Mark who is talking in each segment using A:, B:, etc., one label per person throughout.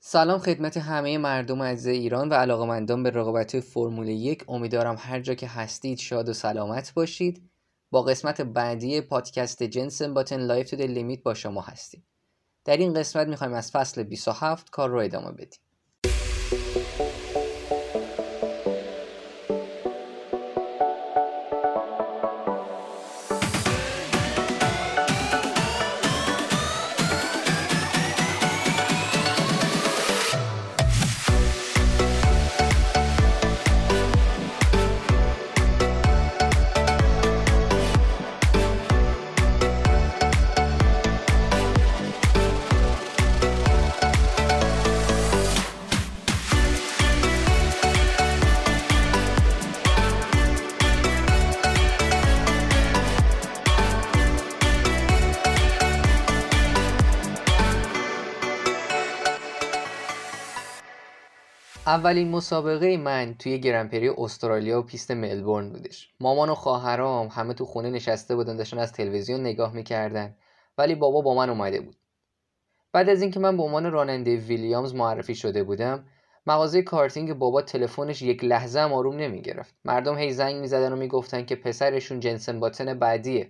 A: سلام خدمت همه مردم عزیز ایران و علاقه‌مندان به رقابت‌های فرمول 1. امیدوارم هر جا که هستید شاد و سلامت باشید. با قسمت بعدی پادکست جنسن باتن لایف تو د لیمیت با شما هستیم. در این قسمت می‌خوایم از فصل 27 کار رو ادامه بدیم. اولین مسابقه من توی گرنپری استرالیا و پیست ملبورن بودش. مامان و خواهرام همه تو خونه نشسته بودن، داشتن از تلویزیون نگاه میکردن، ولی بابا با من اومده بود. بعد از اینکه من به عنوان راننده ویلیامز معرفی شده بودم، مغازه کارتینگ بابا تلفنش یک لحظه هم آروم نمیگرفت. مردم هی زنگ میزدن و میگفتن که پسرشون جنسن باتن بعدیه،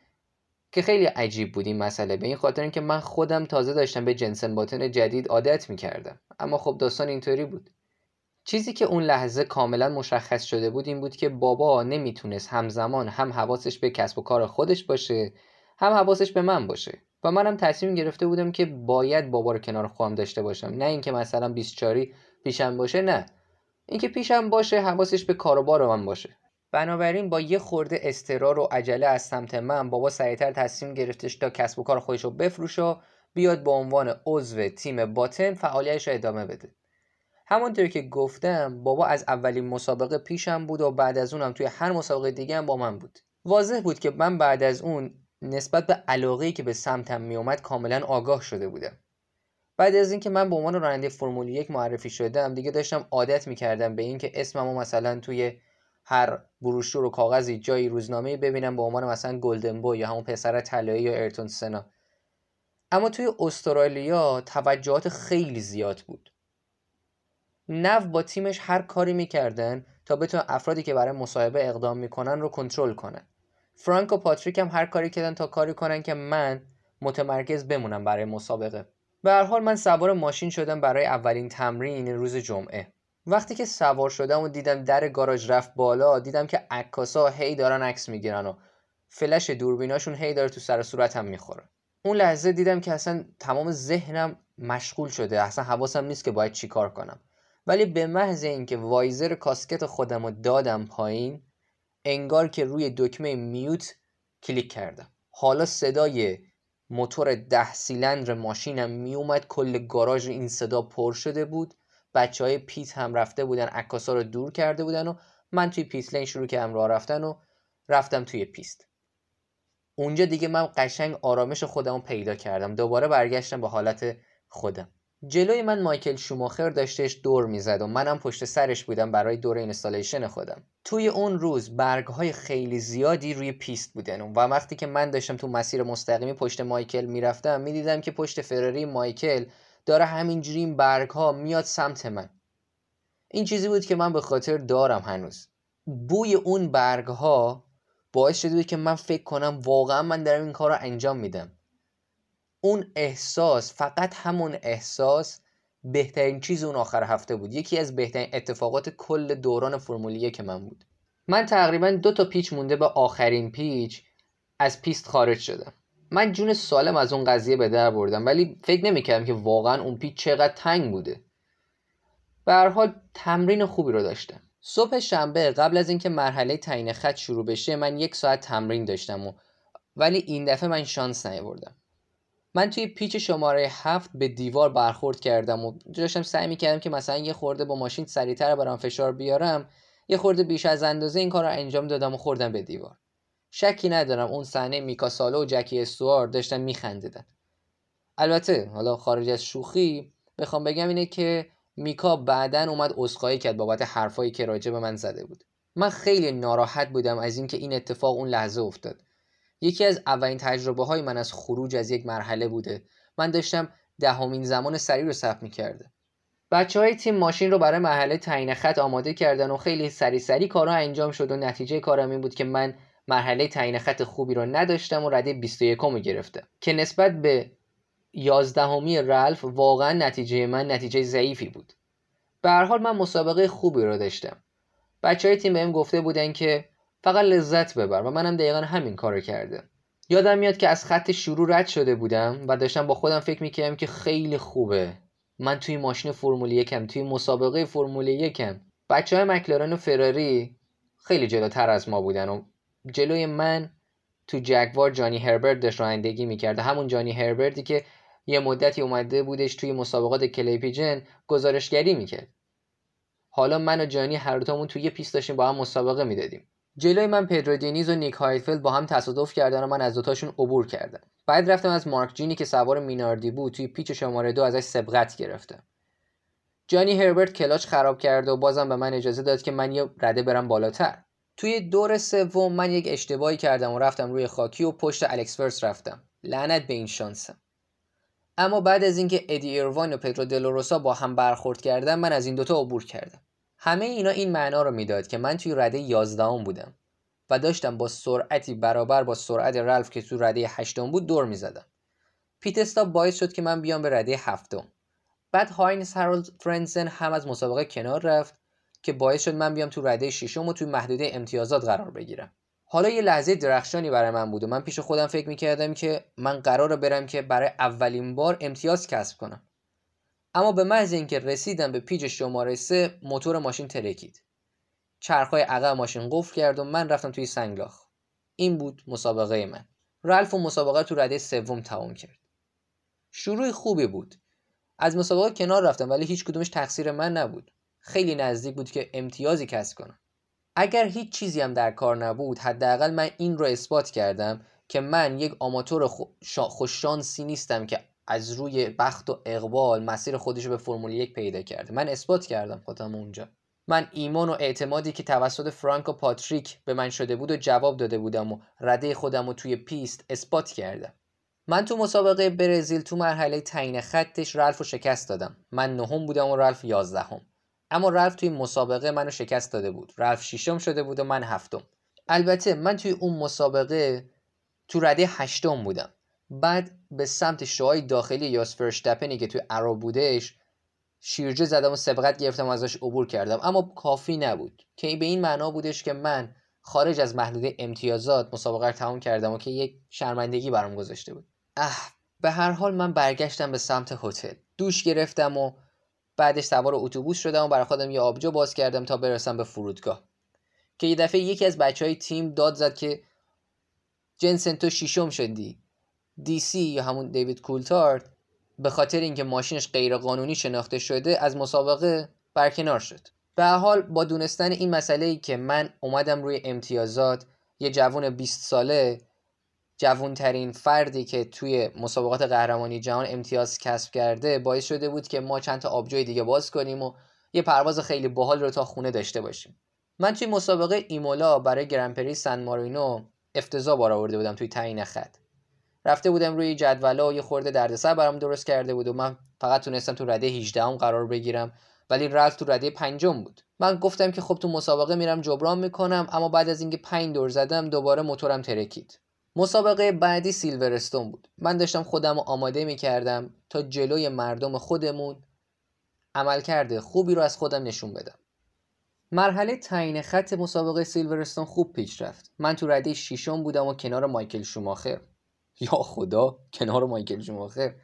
A: که خیلی عجیب بود این مسئله، به این خاطر اینکه من خودم تازه داشتم به جنسن باتن جدید عادت میکردم. اما خب داستان اینطوری بود. چیزی که اون لحظه کاملا مشخص شده بود این بود که بابا نمیتونست همزمان هم حواسش به کسب و کار خودش باشه، هم حواسش به من باشه، و منم تصمیم گرفته بودم که باید بابا رو کنار خودم داشته باشم. نه اینکه مثلا 24 پیشم باشه، نه اینکه پیشم باشه حواسش به کاروبار من باشه. بنابراین با یه خورده اضطرار و عجله از سمت من، بابا سریعتر تصمیم گرفتش تا کسب و کار خودش رو بفروشه و بیاد به عنوان عضو تیم باتن فعالیتش رو ادامه بده. همونطور که گفتم بابا از اولین مسابقه پیشم بود و بعد از اونم توی هر مسابقه دیگه هم با من بود. واضح بود که من بعد از اون نسبت به علاقه‌ای که به سمتم میومد کاملا آگاه شده بودم. بعد از اینکه من به عنوان راننده فرمول 1 معرفی شدم، دیگه داشتم عادت میکردم به اینکه اسممو مثلا توی هر بروشور و کاغذی جایی روزنامه‌ای ببینم به عنوان مثلا گلدن بوی یا همون پسر طلایی یا ایرتون سنا. اما توی استرالیا توجهات خیلی زیاد بود. نو با تیمش هر کاری میکردن تا بتونن افرادی که برای مصاحبه اقدام میکنن رو کنترل کنن. فرانک و پاتریک هم هر کاری کردن تا کاری کنن که من متمرکز بمونم برای مسابقه. به هر حال من سوار ماشین شدم برای اولین تمرین روز جمعه. وقتی که سوار شدم و دیدم در گاراژ رفت بالا، دیدم که عکاسا هی دارن عکس میگیرن و فلش دوربیناشون هی داره تو سر و صورتم میخوره. اون لحظه دیدم که اصلا تمام ذهنم مشغول شده، اصلا حواسم نیست که باید چی کار کنم. ولی به محض اینکه وایزر کاسکت خودم رو دادم پایین، انگار که روی دکمه میوت کلیک کردم. حالا صدای موتور 10 سیلندر ماشینم میومد، کل گاراژ این صدا پر شده بود. بچهای پیت هم رفته بودن، عکاسا رو دور کرده بودن و من توی پیست لین شروع کردم راه رفتن و رفتم توی پیست. اونجا دیگه من قشنگ آرامش خودم رو پیدا کردم، دوباره برگشتم به حالت خودم. جلوی من مایکل شوماخر داشتش دور میزد و منم پشت سرش بودم برای دور اینستالیشن خودم. توی اون روز برگ‌های خیلی زیادی روی پیست بودن و وقتی که من داشتم تو مسیر مستقیمی پشت مایکل میرفتم، میدیدم که پشت فراری مایکل داره همینجوری این برگ‌ها میاد سمت من. این چیزی بود که من به خاطر دارم هنوز. بوی اون برگ‌ها باعث شده بود که من فکر کنم واقعا من دارم این کار رو انجام میدم. اون احساس، فقط همون احساس، بهترین چیز اون آخر هفته بود. یکی از بهترین اتفاقات کل دوران فرمول 1 من بود. من تقریبا 2 تا پیچ مونده به آخرین پیچ از پیست خارج شدم. من جون سالم از اون قضیه به در بردم، ولی فکر نمی‌کردم که واقعا اون پیچ چقدر تنگ بوده. به هر حال تمرین خوبی رو داشتم. صبح شنبه قبل از اینکه مرحله تعیین خط شروع بشه، من 1 ساعت تمرین داشتم ولی این دفعه من شانس نیاوردم. من توی پیچ شماره 7 به دیوار برخورد کردم و داشتم سعی می‌کردم که مثلا یه خورده با ماشین سریعتر برام فشار بیارم. یه خورده بیش از اندازه این کار رو انجام دادم و خوردم به دیوار. شکی ندارم اون صحنه میکا سالو و جکی استوار داشتن میخندیدن. البته حالا خارج از شوخی بخوام بگم اینه که میکا بعدن اومد عذرخواهی کرد بابت حرفایی که راجع به من زده بود. من خیلی ناراحت بودم از اینکه این اتفاق اون لحظه افتاد. یکی از اولین تجربه‌های من از خروج از یک مرحله بوده. من داشتم 10مین زمان سری رو ثبت می‌کردم. بچه‌های تیم ماشین رو برای مرحله تعیین خط آماده کردن و خیلی سریع کارا انجام شد و نتیجه کارم این بود که من مرحله تعیین خط خوبی رو نداشتم و رده 21 رو گرفتم که نسبت به 11می رالف واقعا نتیجه من نتیجه ضعیفی بود. به هر حال من مسابقه خوبی رو داشتم. بچه‌های تیم بهم گفته بودن که فقط لذت ببر و منم دقیقاً همین کارو کردم. یادم میاد که از خط شروع رد شده بودم و داشتم با خودم فکر می‌کردم که خیلی خوبه. من توی ماشین فرمول 1م، توی مسابقه فرمول 1م. بچه‌های مکلارن و فراری خیلی جلوتر از ما بودن و جلوی من تو جگوار جانی هربرت داشت رانندگی می‌کرد. همون جانی هربرتی که یه مدتی اومده بودش توی مسابقات کلی پیجن گزارشگری می‌کرد. حالا من و جانی هر دوتامون توی یه پیست داشتیم با هم مسابقه میدادیم. جلوی من پدرو دینیز و نیک هایتفلد با هم تصادف کردن و من از دوتاشون عبور کردم. بعد رفتم از مارک جینی که سوار میناردی بود توی پیچ شماره 2 ازش سبقت گرفتم. جانی هربرت کلاچ خراب کرد و بازم به من اجازه داد که من یه رده برم بالاتر. توی دور سوم من یک اشتباهی کردم و رفتم روی خاکی و پشت الکس فرست رفتم. لعنت به این شانسم. اما بعد از اینکه ادی ایروین و پدرو دلوروسا با هم برخورد کردن من از این دوتا عبور کردم. همه اینا این معنا رو میداد که من توی رده 11ام بودم و داشتم با سرعتی برابر با سرعت رالف که توی رده 8م بود دور میزدم. پیت استاپ باعث شد که من بیام به رده 7م. بعد هاینز هارولد فرنسن هم از مسابقه کنار رفت که باعث شد من بیام تو رده 6م و توی محدوده امتیازات قرار بگیرم. حالا یه لحظه درخشانی برای من بود و من پیش خودم فکر می‌کردم که من قراره برم که برای اولین بار امتیاز کسب کنم. اما به محض اینکه رسیدم به پیچ شماره 3 موتور ماشین ترکید. چرخ‌های عقب ماشین قفل کرد و من رفتم توی سنگلاخ. این بود مسابقه من. رالف مسابقه تو رده 3 تموم کرد. شروع خوبی بود. از مسابقه کنار رفتم ولی هیچ کدومش تقصیر من نبود. خیلی نزدیک بود که امتیازی کسب کنم. اگر هیچ چیزی هم در کار نبود حداقل من این رو اثبات کردم که من یک آماتور خوششانسی نیستم که از روی بخت و اقبال مسیر خودش رو به فرمول 1 پیدا کرده. من اثبات کردم خودم اونجا. من ایمان و اعتمادی که توسط فرانک و پاتریک به من شده بود و جواب داده بودم و رده خودم رو توی پیست اثبات کردم. من تو مسابقه برزیل تو مرحله تعیین خطش رالف رو شکست دادم. من 9م بودم و رالف 11م. اما رالف توی مسابقه منو شکست داده بود. رالف 6م شده بود و من 7م. البته من توی اون مسابقه تو رده 8م بودم. بعد به سمت شوهای داخلی یاس فرشتپنی که توی ارو بودش شیرجه زدم و سبقت گرفتم و ازش عبور کردم. اما کافی نبود که به این معنا بودش که من خارج از محدوده امتیازات مسابقه رو تمام کردم و که یک شرمندگی برام گذاشته بود. به هر حال من برگشتم به سمت هتل. دوش گرفتم و بعدش سوار اتوبوس شدم و برای خودم یه آبجو باز کردم تا برسم به فرودگاه. که یه دفعه یکی از بچهای تیم داد زد که جنسن تو 6م شدی. DC یا همون دیوید کولتارد به خاطر اینکه ماشینش غیر قانونی شناخته شده از مسابقه برکنار شد. به هر حال با دونستن این مسئله‌ای که من اومدم روی امتیازات، یه جوان 20 ساله، جوانترین فردی که توی مسابقات قهرمانی جهان امتیاز کسب کرده، باعث شده بود که ما چند تا آبجوی دیگه باز کنیم و یه پرواز خیلی باحال رو تا خونه داشته باشیم. من توی مسابقه ایمولا برای گرندپری سن مارینو افتضاح بار آورده بودم توی تعیین خط. رفته بودم روی جدولا و یه خورده دردسر برام درست کرده بود و من فقط تونستم تو رده 18ام قرار بگیرم ولی رالف تو رده 5م بود. من گفتم که خب تو مسابقه میرم جبران میکنم، اما بعد از اینکه 5 دور زدم دوباره موتورم ترکید. مسابقه بعدی سیلورستون بود. من داشتم خودم رو آماده میکردم تا جلوی مردم خودمون عملکرد خوبی رو از خودم نشون بدم. مرحله تعیین خط مسابقه سیلورستون خوب پیش رفت. من تو رده 6م بودم و کنار مایکل شوماخر. یا خدا، کنار مایکل شوماخر.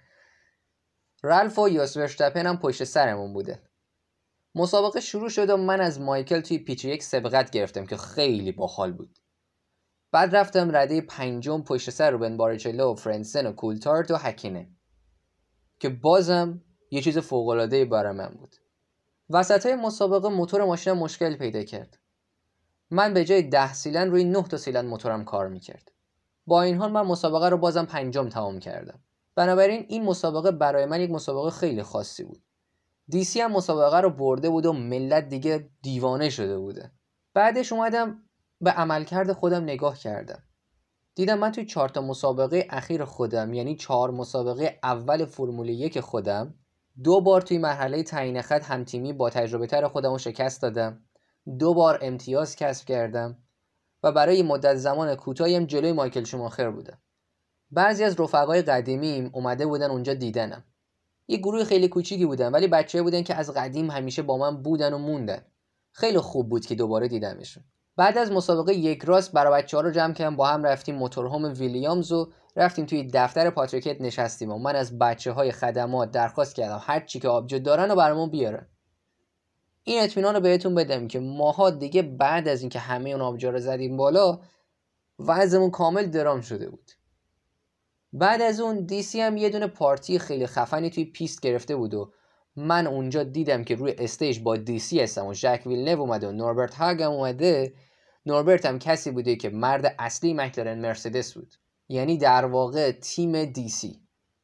A: رالف و یاس ورشتپن هم پشت سرمون بوده. مسابقه شروع شد و من از مایکل توی پیچ 1 سبقت گرفتم که خیلی باحال بود. بعد رفتم رده 5م پشت سر روبن باریچلو و فرنسن و کولتارد و هکینه که بازم یه چیز فوق‌العاده‌ای برای من بود. وسطای مسابقه موتور ماشینم مشکل پیدا کرد. من به جای 10 سیلندر روی 9 تا سیلندر موتورم کار میکرد. با این حال من مسابقه رو بازم 5م تمام کردم. بنابراین این مسابقه برای من یک مسابقه خیلی خاصی بود. DC هم مسابقه رو برده بود و ملت دیگه دیوانه شده بوده. بعدش اومدم به عملکرد خودم نگاه کردم. دیدم من توی 4 تا مسابقه اخیر خودم، یعنی 4 مسابقه اول فرمول 1 خودم، 2 بار توی مرحله تعیین خط هم تیمی با تجربه تر خودمو شکست دادم. 2 بار امتیاز کسب کردم و برای مدت زمان کوتاهی هم جلوی مایکل شوماخر بودم. بعضی از رفقای قدیمیم اومده بودن اونجا دیدنم. یه گروه خیلی کوچیکی بودن ولی بچه‌ها بودن که از قدیم همیشه با من بودن و موندن. خیلی خوب بود که دوباره دیدمشون. بعد از مسابقه یک راست برای بچه‌ها رو جمع کردم، با هم رفتیم موتورهوم ویلیامز و رفتیم توی دفتر پاتریکت نشستیم و من از بچه‌های خدمات درخواست کردم هر چی که آبجو دارن رو برامون بیارن. این اطمینان رو بهتون بدم که ماها دیگه بعد از اینکه همه اون آبجو رو زدیم بالا وضعمون کامل درام شده بود. بعد از اون دیسی هم یه دونه پارتی خیلی خفنی توی پیست گرفته بود و من اونجا دیدم که روی استیج با دیسی هستم و ژک ویلنو اومده و نوربرت هاگ هم اومده. نوربرت هم کسی بوده که مرد اصلی مکلارن مرسدس بود، یعنی در واقع تیم دیسی.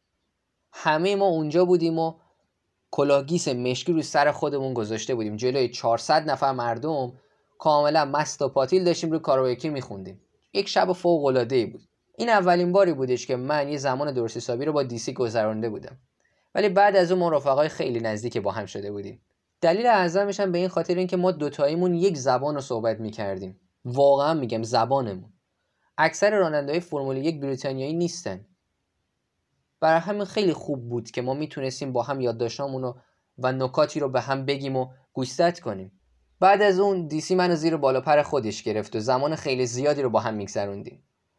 A: همه ما اونجا بودیم و کلاهگیس مشکی روی سر خودمون گذاشته بودیم جلوی 400 نفر مردم، کاملا مست و پاتیل داشتیم روی کاراوکی میخوندیم. یک شب فوق العاده بود. این اولین باری بودش که من یه زمان درست حسابی رو با دیسی گذرانده بودم، ولی بعد از اون ما رفقای خیلی نزدیک با هم شده بودیم. دلیل اعظمش هم به این خاطر این که ما دوتاییمون یک زبان رو صحبت میکردیم. واقعا میگم زبانمون. اکثر راننده‌های فرمول 1 بریتانیایی نیستن. برای همین خیلی خوب بود که ما میتونستیم با هم یادداشتامون و نکاتی رو به هم بگیم و گوشزد کنیم. بعد از اون دیسی منو زیر بالا پر خودش گرفت و زمان خیلی زیادی رو با هم میگذروندیم.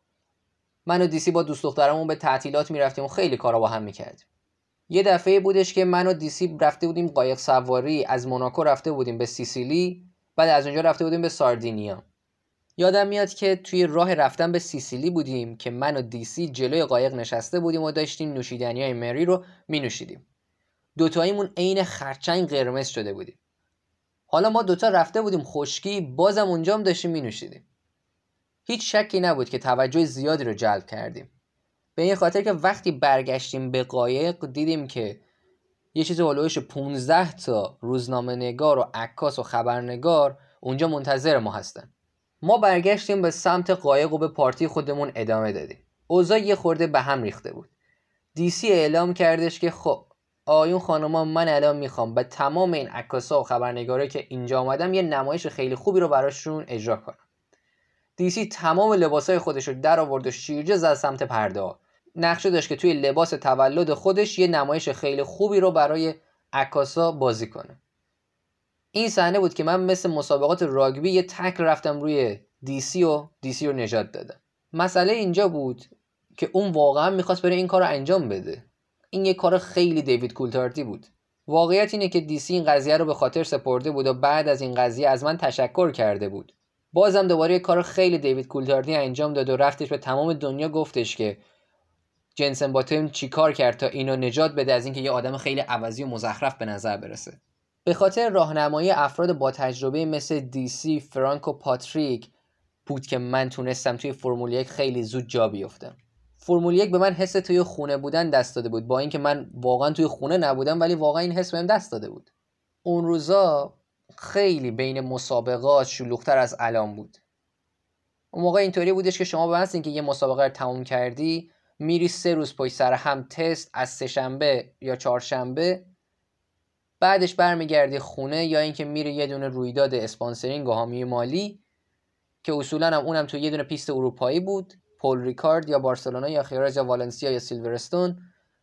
A: من و دیسی با دوست دخترمون به تعطیلات میرفتیم و خیلی کارا با هم میکردیم. یه دفعه بودش که من و دیسی رفته بودیم قایق سواری، از موناکو رفته بودیم به سیسیلی، بعد از اونجا رفته بودیم به ساردینیا. یادم میاد که توی راه رفتن به سیسیلی بودیم که من و دیسی جلوی قایق نشسته بودیم و داشتیم نوشیدنیای مری رو می نوشیدیم. دوتاییمون عین خرچنگ قرمز شده بودیم. حالا ما دوتا رفته بودیم خشکی، بازم اونجا هم داشتیم می نوشیدیم. هیچ شکی نبود که توجه زیادی رو جلب کردیم. به این خاطر که وقتی برگشتیم به قایق دیدیم که یه چیز هولوش 15 تا روزنامه نگار و عکاس و خبرنگار اونجا منتظر ما هستن. ما برگشتیم به سمت قایق و به پارتی خودمون ادامه دادیم. اوضاع یه خورده به هم ریخته بود. دیسی اعلام کردش که خب آیون خانوما، من الان میخوام به تمام این عکاسا و خبرنگارا که اینجا اومدم یه نمایش خیلی خوبی رو براشون اجرا کنم. دیسی تمام لباسای خودش رو در آورد و شیرجه زد سمت پرده. نقشه داشت که توی لباس تولد خودش یه نمایش خیلی خوبی رو برای عکاسا بازی کنه. این صحنه بود که من مثل مسابقات راگبی یه تک رفتم روی دیسی رو نجات دادم. مسئله اینجا بود که اون واقعا میخواست بره این کار رو انجام بده. این یه کار خیلی دیوید کولتارتی بود. واقعیت اینه که دیسی این قضیه رو به خاطر سپرده بود و بعد از این قضیه از من تشکر کرده بود. بازم دوباره یه کار خیلی دیوید کولتارتی انجام داد و رفتش به تمام دنیا گفتش که جنسن باتم چی کار کرد تا اینو نجات بده از اینکه یه آدم خیلی عوضی و مزخرف به نظر برسه. به خاطر راهنمایی افراد با تجربه مثل دیسی، فرانک و پاتریک بود که من تونستم توی فرمول 1 خیلی زود جا بیفتم. فرمول 1 به من حس توی خونه بودن دست داده بود، با اینکه من واقعا توی خونه نبودم ولی واقعا این حس بهم دست داده بود. اون روزا خیلی بین مسابقات شلوغ‌تر از الان بود. اون موقع اینطوری بودش که شما به محض اینکه یه مسابقه رو تموم کردی میری 3 روز پشت سر هم تست از سه‌شنبه یا چهارشنبه، بعدش برمیگردی خونه یا اینکه میری یه دونه رویداد اسپانسرینگ و حامی مالی که اصولا هم اونم تو یه دونه پیست اروپایی بود، پول ریکارد یا بارسلونا یا خیراز یا والنسیا یا سیلورستون.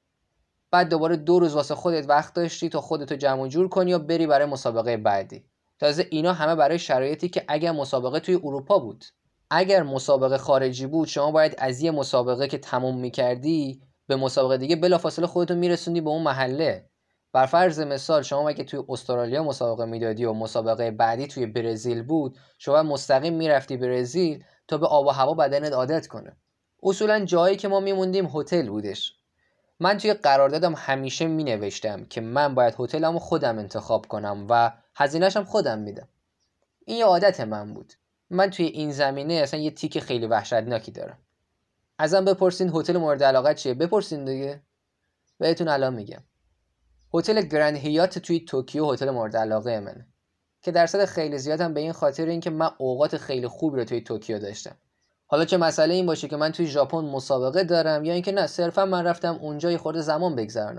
A: بعد دوباره 2 روز واسه خودت وقت داشتی تا خودتو جمع جور کنی و بری برای مسابقه بعدی. تازه اینا همه برای شرایطی که اگر مسابقه توی اروپا بود. اگر مسابقه خارجی بود شما باید از یه مسابقه که تموم میکردی به مسابقه دیگه بلافاصله خودتو میرسوندی به اون محله. بر فرض مثال شما اگه توی استرالیا مسابقه میدادی و مسابقه بعدی توی برزیل بود، شما مستقیم میرفتی برزیل تا به آب و هوا بدنت عادت کنه. اصولا جایی که ما میموندیم هتل بودش. من توی قراردادم همیشه مینوشتم که من باید هتلمو خودم انتخاب کنم و هزینه‌شم خودم میدم. این یه عادت من بود. من توی این زمینه اصلا یه تیک خیلی وحشتناکی دارم. ازم بپرسین هتل مورد علاقه چیه؟ بپرسین دیگه. بهتون الان میگم. هتل گرند هیات توی توکیو هتل مورد علاقه منه که درصد خیلی زیادم به این خاطر اینکه من اوقات خیلی خوبی رو توی توکیو داشتم. حالا چه مسئله این باشه که من توی ژاپن مسابقه دارم یا اینکه نه صرفا من رفتم اونجا یه خورده زمان بگذرونم.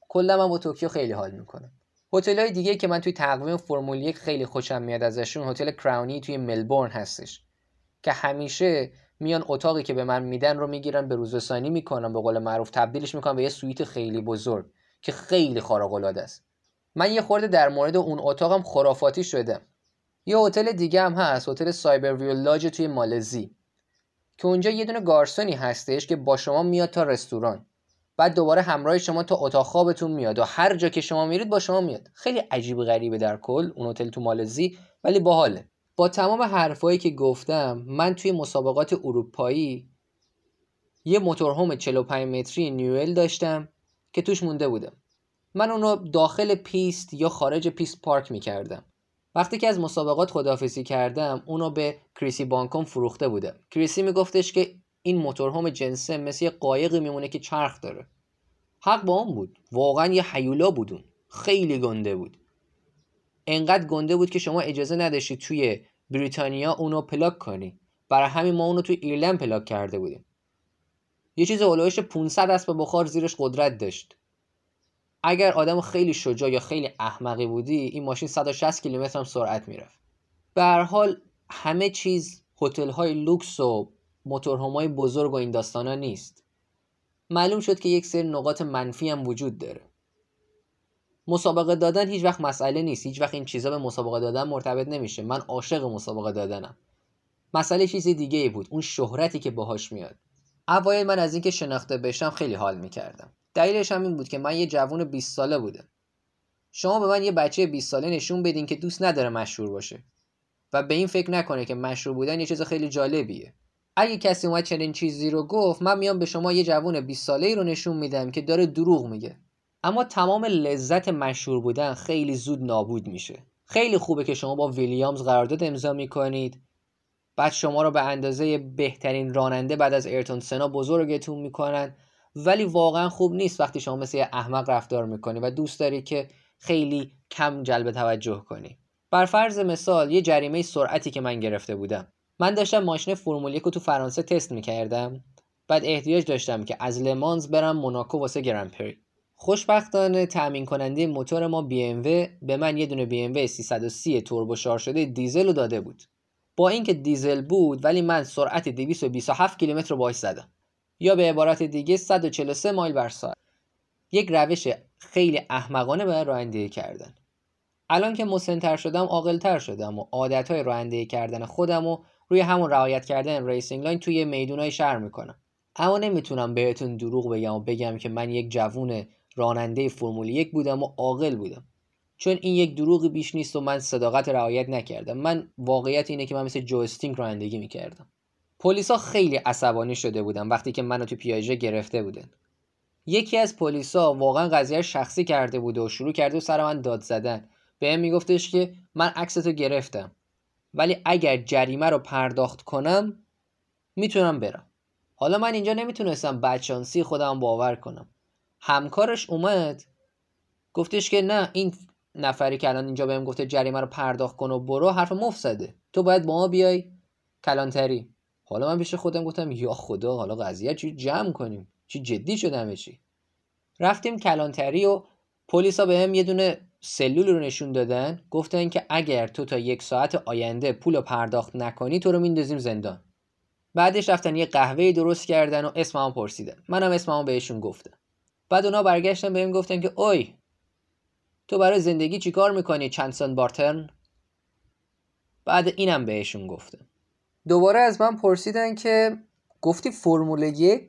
A: کلا من با توکیو خیلی حال میکنم. هتل‌های دیگه که من توی تقویم فرمول 1 خیلی خوشم میاد ازشون، هتل کراونی توی ملبورن هستش که همیشه میان اتاقی که به من میدن رو میگیرن به روزرسانی میکنن، به قول معروف تبدیلش میکنن به یه سویت خیلی بزرگ که خیلی خارق العاده است. من یه خورده در مورد اون اتاقم خرافاتی شدم. یه هتل دیگه هم هست، هتل سایبرویو لاج توی مالزی که اونجا یه دونه گارسونی هستش که با شما میاد تا رستوران، بعد دوباره همراه شما تا اتاق خوابتون میاد و هر جا که شما میرید با شما میاد. خیلی عجیب غریبه در کل اون هتل تو مالزی، ولی باحاله. با تمام حرفایی که گفتم، من توی مسابقات اروپایی یه موتورهوم 45 متری نیوئل داشتم که توش مونده بودم. من اونو داخل پیست یا خارج پیست پارک میکردم. وقتی که از مسابقات خداحافظی کردم، اونو به کریسی بانکوم فروخته بودم. کریسی میگفتش که این موتورهوم جنسه مثل یه قایقی میمونه که چرخ داره. حق با اون بود، واقعا یه هیولا بودون، خیلی گنده بود. انقدر گنده بود که شما اجازه نداشتید توی بریتانیا اونو پلاک کنی. برای همین ما اونو توی ایرلند پلاک کرده بودیم. یه چیز اولوش 500 اسب بخار زیرش قدرت داشت. اگر آدم خیلی شجاع یا خیلی احمقی بودی، این ماشین 160 کیلومتر هم سرعت میرفت. به هر حال همه چیز هتل‌های لوکس و موتورهوم‌های بزرگ و این داستانا نیست. معلوم شد که یک سری نقاط منفی هم وجود داره. مسابقه دادن هیچ وقت مسئله نیست، هیچ وقت این چیزا به مسابقه دادن مرتبط نمیشه. من عاشق مسابقه دادنم. مسئله چیز دیگه ای بود، اون شهرتی که باهاش میاد. اوایل من از اینکه شناخته بشم خیلی حال میکردم. دلیلش هم این بود که من یه جوون 20 ساله بودم. شما به من یه بچه 20 ساله نشون بدین که دوست نداره مشهور باشه و به این فکر نکنه که مشهور بودن یه چیز خیلی جالبیه. اگه کسی اومد چنین چیزی رو گفت، من میام به شما یه جوون 20 ساله‌ای رو نشون میدم که داره دروغ میگه. اما تمام لذت مشهور بودن خیلی زود نابود میشه. خیلی خوبه که شما با ویلیامز قرارداد امضا میکنید، بعد شما رو به اندازه بهترین راننده بعد از ایرتون سنا بزرگتون میکنن، ولی واقعا خوب نیست وقتی شما مثل یه احمق رفتار میکنی و دوست داری که خیلی کم جلب توجه کنی. بر فرض مثال یه جریمه سرعتی که من گرفته بودم. من داشتم ماشین فرمول 1 رو تو فرانسه تست میکردم، بعد احتیاج داشتم که از لمانز برم موناکو واسه گرند-پری. خوشبختانه تامین کننده موتور ما BMW به من یه دونه BMW 330 توربو شارژ شده دیزل رو داده بود. با اینکه دیزل بود، ولی من سرعت 227 کیلومتر رو باهاش زدم، یا به عبارت دیگه 143 مایل بر ساعت. یک روش خیلی احمقانه برای رانندگی کردن. الان که مسن‌تر شدم، عاقل‌تر شدم و عادت‌های رانندگی کردن خودم و روی همون رعایت کردن ریسینگ لاین توی میدونای شهر میکنم. اما نمیتونم بهتون دروغ بگم و بگم که من یک جوون راننده فرمول 1 بودم و عاقل بودم، چون این یک دروغی بیش نیست و من صداقت رعایت نکردم. من واقعیت اینه که من مثل جو استینگ رانندگی میکردم. پلیسا خیلی عصبانی شده بودن وقتی که منو تو پیاژه گرفته بودن. یکی از پلیسا واقعا قضیه شخصی کرده بود و شروع کرده سر من داد زدن. بهم میگفتش که من عکستو گرفتم، ولی اگر جریمه رو پرداخت کنم میتونم برم. حالا من اینجا نمیتونستم بدشانسی خودم باور کنم. همکارش اومد گفتش که نه، این نفری که الان اینجا بهم گفته جریمه رو پرداخت کن و برو حرف مفت زده، تو باید با ما بیای کلانتری. حالا من پیش خودم گفتم یا خدا، حالا قضیه چی جمع کنیم، چی جدی شدمه چی. رفتیم کلانتری و پلیسا بهم یه دونه سلول رو نشون دادن، گفتن که اگر تو تا 1 ساعت آینده پول رو پرداخت نکنی تو رو میندازیم زندان. بعدش رفتن یه قهوه درست کردن و اسممو پرسیدن، منم اسممو بهشون گفتم. بعد اونا برگشتن بهم گفتن که اوی تو برای زندگی چیکار میکنی چنسن بارترن؟ بعد اینم بهشون گفتم. دوباره از من پرسیدن که گفتی فرمول 1؟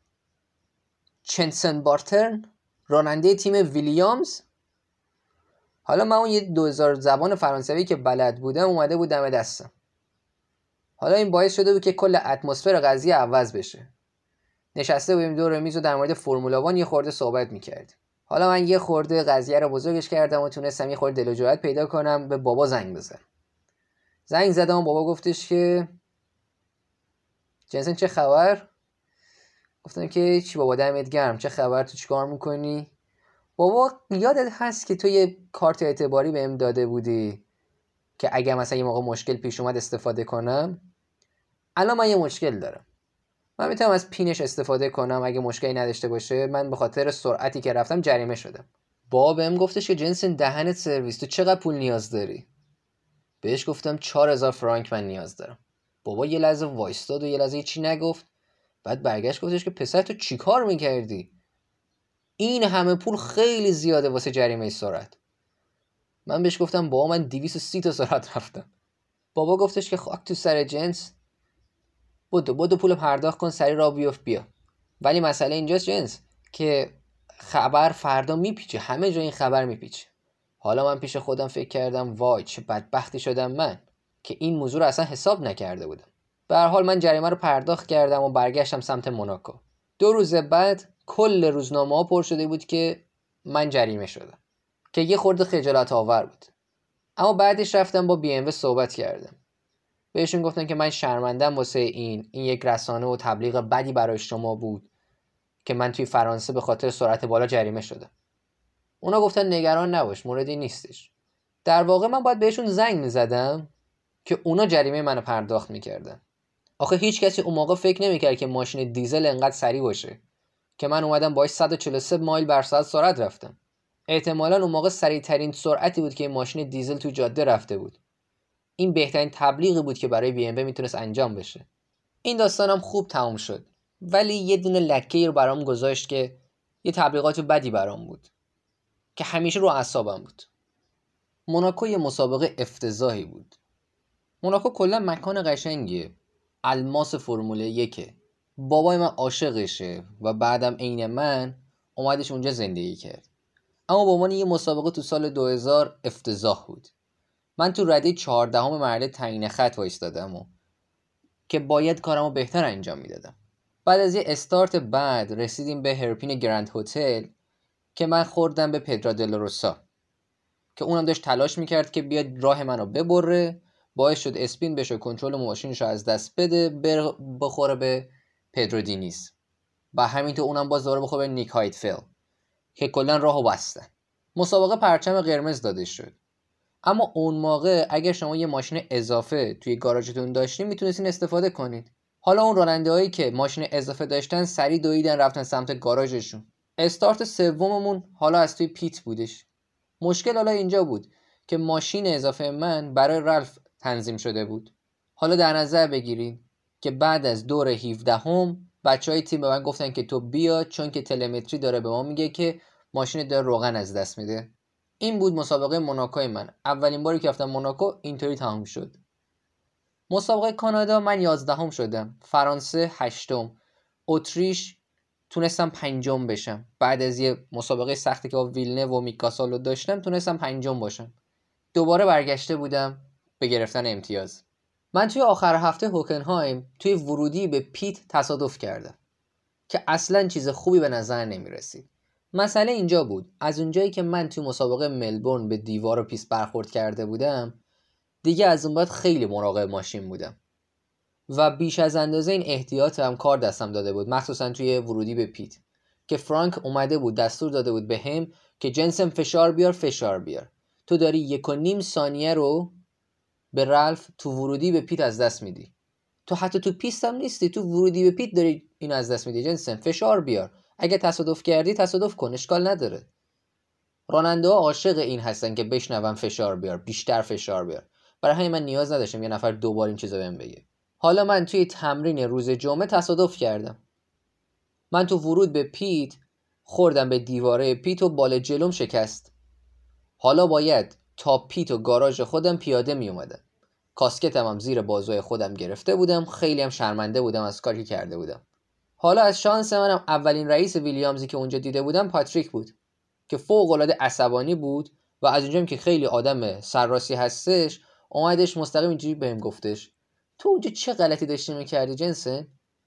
A: چنسن بارترن راننده تیم ویلیامز؟ حالا من اون یه 2000 زبان فرانسوی که بلد بودم اومده بود دم دستم. حالا این باعث شده بود که کل اتمسفر قضیه عوض بشه. نشسته بودیم دور میز و در مورد فرمول 1 یه خورده صحبت میکردیم. حالا من یه خورده قضیه رو بزرگش کردم و تونستم یه خورده دل و جرأت پیدا کنم به بابا زنگ بزنم. زنگ زدم و بابا گفتش که جنسن چه خبر؟ گفتم که چی بابا دمت گرم، چه خبر، تو چیکار میکنی؟ بابا یادت هست که تو یه کارت اعتباری بهم داده بودی که اگه مثلا یه موقع مشکل پیش اومد استفاده کنم؟ الان من یه مشکل دارم. من میتونم از پینش استفاده کنم اگه مشکلی نداشته باشه. من به خاطر سرعتی که رفتم جریمه شدم. بابا بهم گفتش که جنسن دهنت سرویس، تو چقدر پول نیاز داری؟ بهش گفتم 4000 فرانک من نیاز دارم. بابا یه لحظه وایستاد و یه لحظه چی نگفت، بعد برگشت گفتش که پسر تو چیکار میکردی؟ این همه پول خیلی زیاده واسه جریمه سرعت. من بهش گفتم بابا من 230 تا سرعت رفتم. بابا گفتش که خاک تو سر جنس، بدو پول پرداخت کن، سری راه بیفت بیا. ولی مسئله اینجاست جنس که خبر فردا میپیچه، همه جا این خبر میپیچه. حالا من پیش خودم فکر کردم وای چه بدبختی شدم من که این موضوع رو اصلا حساب نکرده بودم. به هر حال من جریمه رو پرداخت کردم و برگشتم سمت موناکو. 2 روز بعد کل روزنامه‌ها پر شده بود که من جریمه شدم، که یه خورده خجالت آور بود. اما بعدش رفتم با بی ام و صحبت کردم. بهشون گفتن که من شرمندم واسه این یک رسانه و تبلیغ بدی برای شما بود که من توی فرانسه به خاطر سرعت بالا جریمه شدم. اونا گفتن نگران نباش، موردی نیستش. در واقع من باید بهشون زنگ میزدم که اونا جریمه منو پرداخت میکردن. آخه هیچ کسی اون موقع فکر نمیکرد که ماشین دیزل انقدر سریع باشه که من اومدم باهاش 143 مایل بر ساعت سرعت رفتم. احتمالاً اون موقع سریع ترین سرعتی بود که این ماشین دیزل تو جاده رفته بود. این بهترین تبلیغی بود که برای بی ام میتونست انجام بشه. این داستانم خوب تموم شد، ولی یه دونه لکه‌ای رو برام گذاشت که یه تبلیغات بدی برام بود که همیشه رو اعصابم بود. موناکو یه مسابقه افتضاحی بود. موناکو کلا مکان قشنگیه، الماس فرمول 1. بابای من عاشقشه و بعدم عین من اومدش اونجا زندگی کرد. اما به عنوان یه مسابقه تو سال 2000 افتضاح بود. من تو رده 14 مرحله تعیین خط وایستادم و که باید کارمو بهتر انجام میدادم. بعد از یه استارت بعد رسیدیم به هرپین گرند هتل که من خوردم به پدرا دل روسا که اونم داشت تلاش میکرد که بیاد راه منو ببره. باعث شد اسپین بشه، کنترل ماشینشو از دست بده، بخوره به پدرو دینیز و همینطور اونم باز دوباره بخوره به نیک هایتفل که کلا راهو بستن. مسابقه پرچم قرمز داده شد. اما اون موقع اگر شما یه ماشین اضافه توی گاراژتون داشتین میتونستین استفاده کنید. حالا اون راننده‌هایی که ماشین اضافه داشتن سری دویدن رفتن سمت گاراژشون. استارت سوممون حالا از توی پیت بودش. مشکل حالا اینجا بود که ماشین اضافه من برای رالف تنظیم شده بود. حالا در نظر بگیرید که بعد از دور 17 بچهای تیم به من گفتن که تو بیا، چون که تلمتری داره به ما میگه که ماشین داره روغن از دست میده. این بود مسابقه موناکوی من. اولین باری که رفتم موناکو اینطوری تموم شد. مسابقه کانادا من 11 شدم، فرانسه 8، اتریش تونستم 5 بشم. بعد از یه مسابقه سختی که با ویلنه و میکاسالو داشتم تونستم 5 باشم. دوباره برگشته بودم به گرفتن امتیاز. من توی آخر هفته هوکنهایم توی ورودی به پیت تصادف کردم که اصلا چیز خوبی به نظر نمی رسید. مسئله اینجا بود، از اونجایی که من توی مسابقه ملبورن به دیوار و پیست برخورد کرده بودم دیگه از اون بعد خیلی مراقب ماشین بودم و بیش از اندازه این احتیاطم کار دستم داده بود، مخصوصا توی ورودی به پیت که فرانک اومده بود دستور داده بود به هم که جنسن فشار بیار. تو داری 1.5 ثانیه رو به رالف تو ورودی به پیت از دست میدی. تو حتی تو پیست هم نیستی، تو ورودی به پیت داری اینو از دست میدی. جنسن فشار بیار، اگه تصادف کردی تصادف کن، اشکال نداره. راننده ها عاشق این هستن که بشنون فشار بیار، بیشتر فشار بیار. برای همین من نیاز نداشتم یه نفر دوبار این چیزو بهم بگه. حالا من توی تمرین روز جمعه تصادف کردم. من تو ورود به پیت خوردم به دیواره پیت و بال جلوم شکست. حالا باید تا پیت و گاراژ خودم پیاده می اومدم. کاسکتم هم زیر بازوی خودم گرفته بودم. خیلی هم شرمنده بودم از کاری که کرده بودم. حالا از شانس منم اولین رئیس ویلیامزی که اونجا دیده بودم پاتریک بود که فوق العاده عصبانی بود و از اونجایی که خیلی آدم سرراسی هستش اومدش مستقیم اینجوری بهم گفتش تو اونجا چه غلطی داشتی میکردی جنسن؟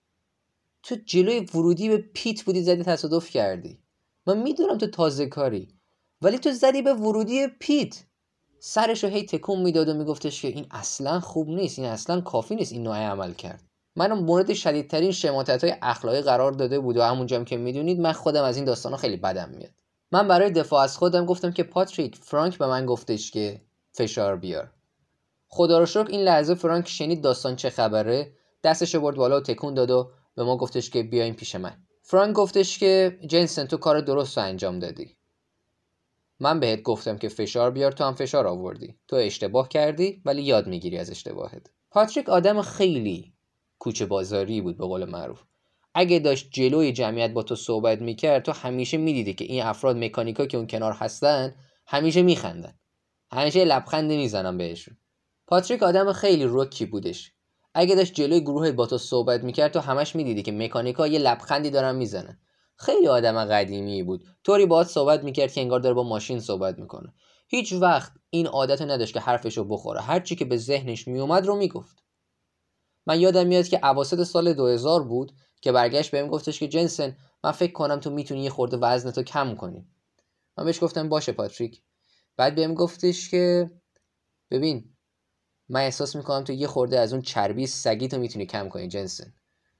A: تو جلوی ورودی به پیت بودی زدی تصادف کردی. من میدونم تو تازه کاری، ولی تو زدی به ورودی پیت. سرشو هی تکون میداد و میگفتش که این اصلا خوب نیست، این اصلا کافی نیست این نوع عمل کرد. منم مورد شدیدترین شماتت‌های اخلاقی قرار داده بود و همونجام که میدونید من خودم از این داستانا خیلی بدم میاد. من برای دفاع از خودم گفتم که پاتریک، فرانک به من گفتش که فشار بیار. خدا رو شکر این لحظه فرانک شنید داستان چه خبره، دستشو برد بالا و تکون داد و به ما گفتش که بیاین پیش من. فرانک گفتش که جنسن تو کار درست رو انجام دادی. من بهت گفتم که فشار بیار، تو هم فشار آوردی. تو اشتباه کردی ولی یاد میگیری از اشتباهت. پاتریک آدم خیلی کوچه بازاری بود به قول معروف. اگه داشت جلوی جمعیت با تو صحبت میکرد، تو همیشه میدیدی که این افراد مکانیکا که اون کنار هستن همیشه میخندن، همیشه لبخند میزنن بهشون. پاتریک آدم خیلی رکی بودش. اگه داشت جلوی گروه با تو صحبت میکرد، تو همش میدیدی که مکانیکا یه لبخندی دارن میزنن. خیلی آدم قدیمی بود، طوری باهات صحبت میکرد که انگار داره با ماشین صحبت میکنه. هیچ وقت این عادت نداشت که حرفشو بخوره، هر چی که به ذهنش میومد رو میگفت. من یادم میاد که اواسط سال 2000 بود که برگشت بهم گفتش که جنسن، من فکر کنم تو میتونی یه خورده وزنتو کم کنی. من بهش گفتم باشه پاتریک. بعد بهم گفتش که ببین، من احساس میکنم تو یه خورده از اون چربی سگی تو میتونی کم کنی جنسن.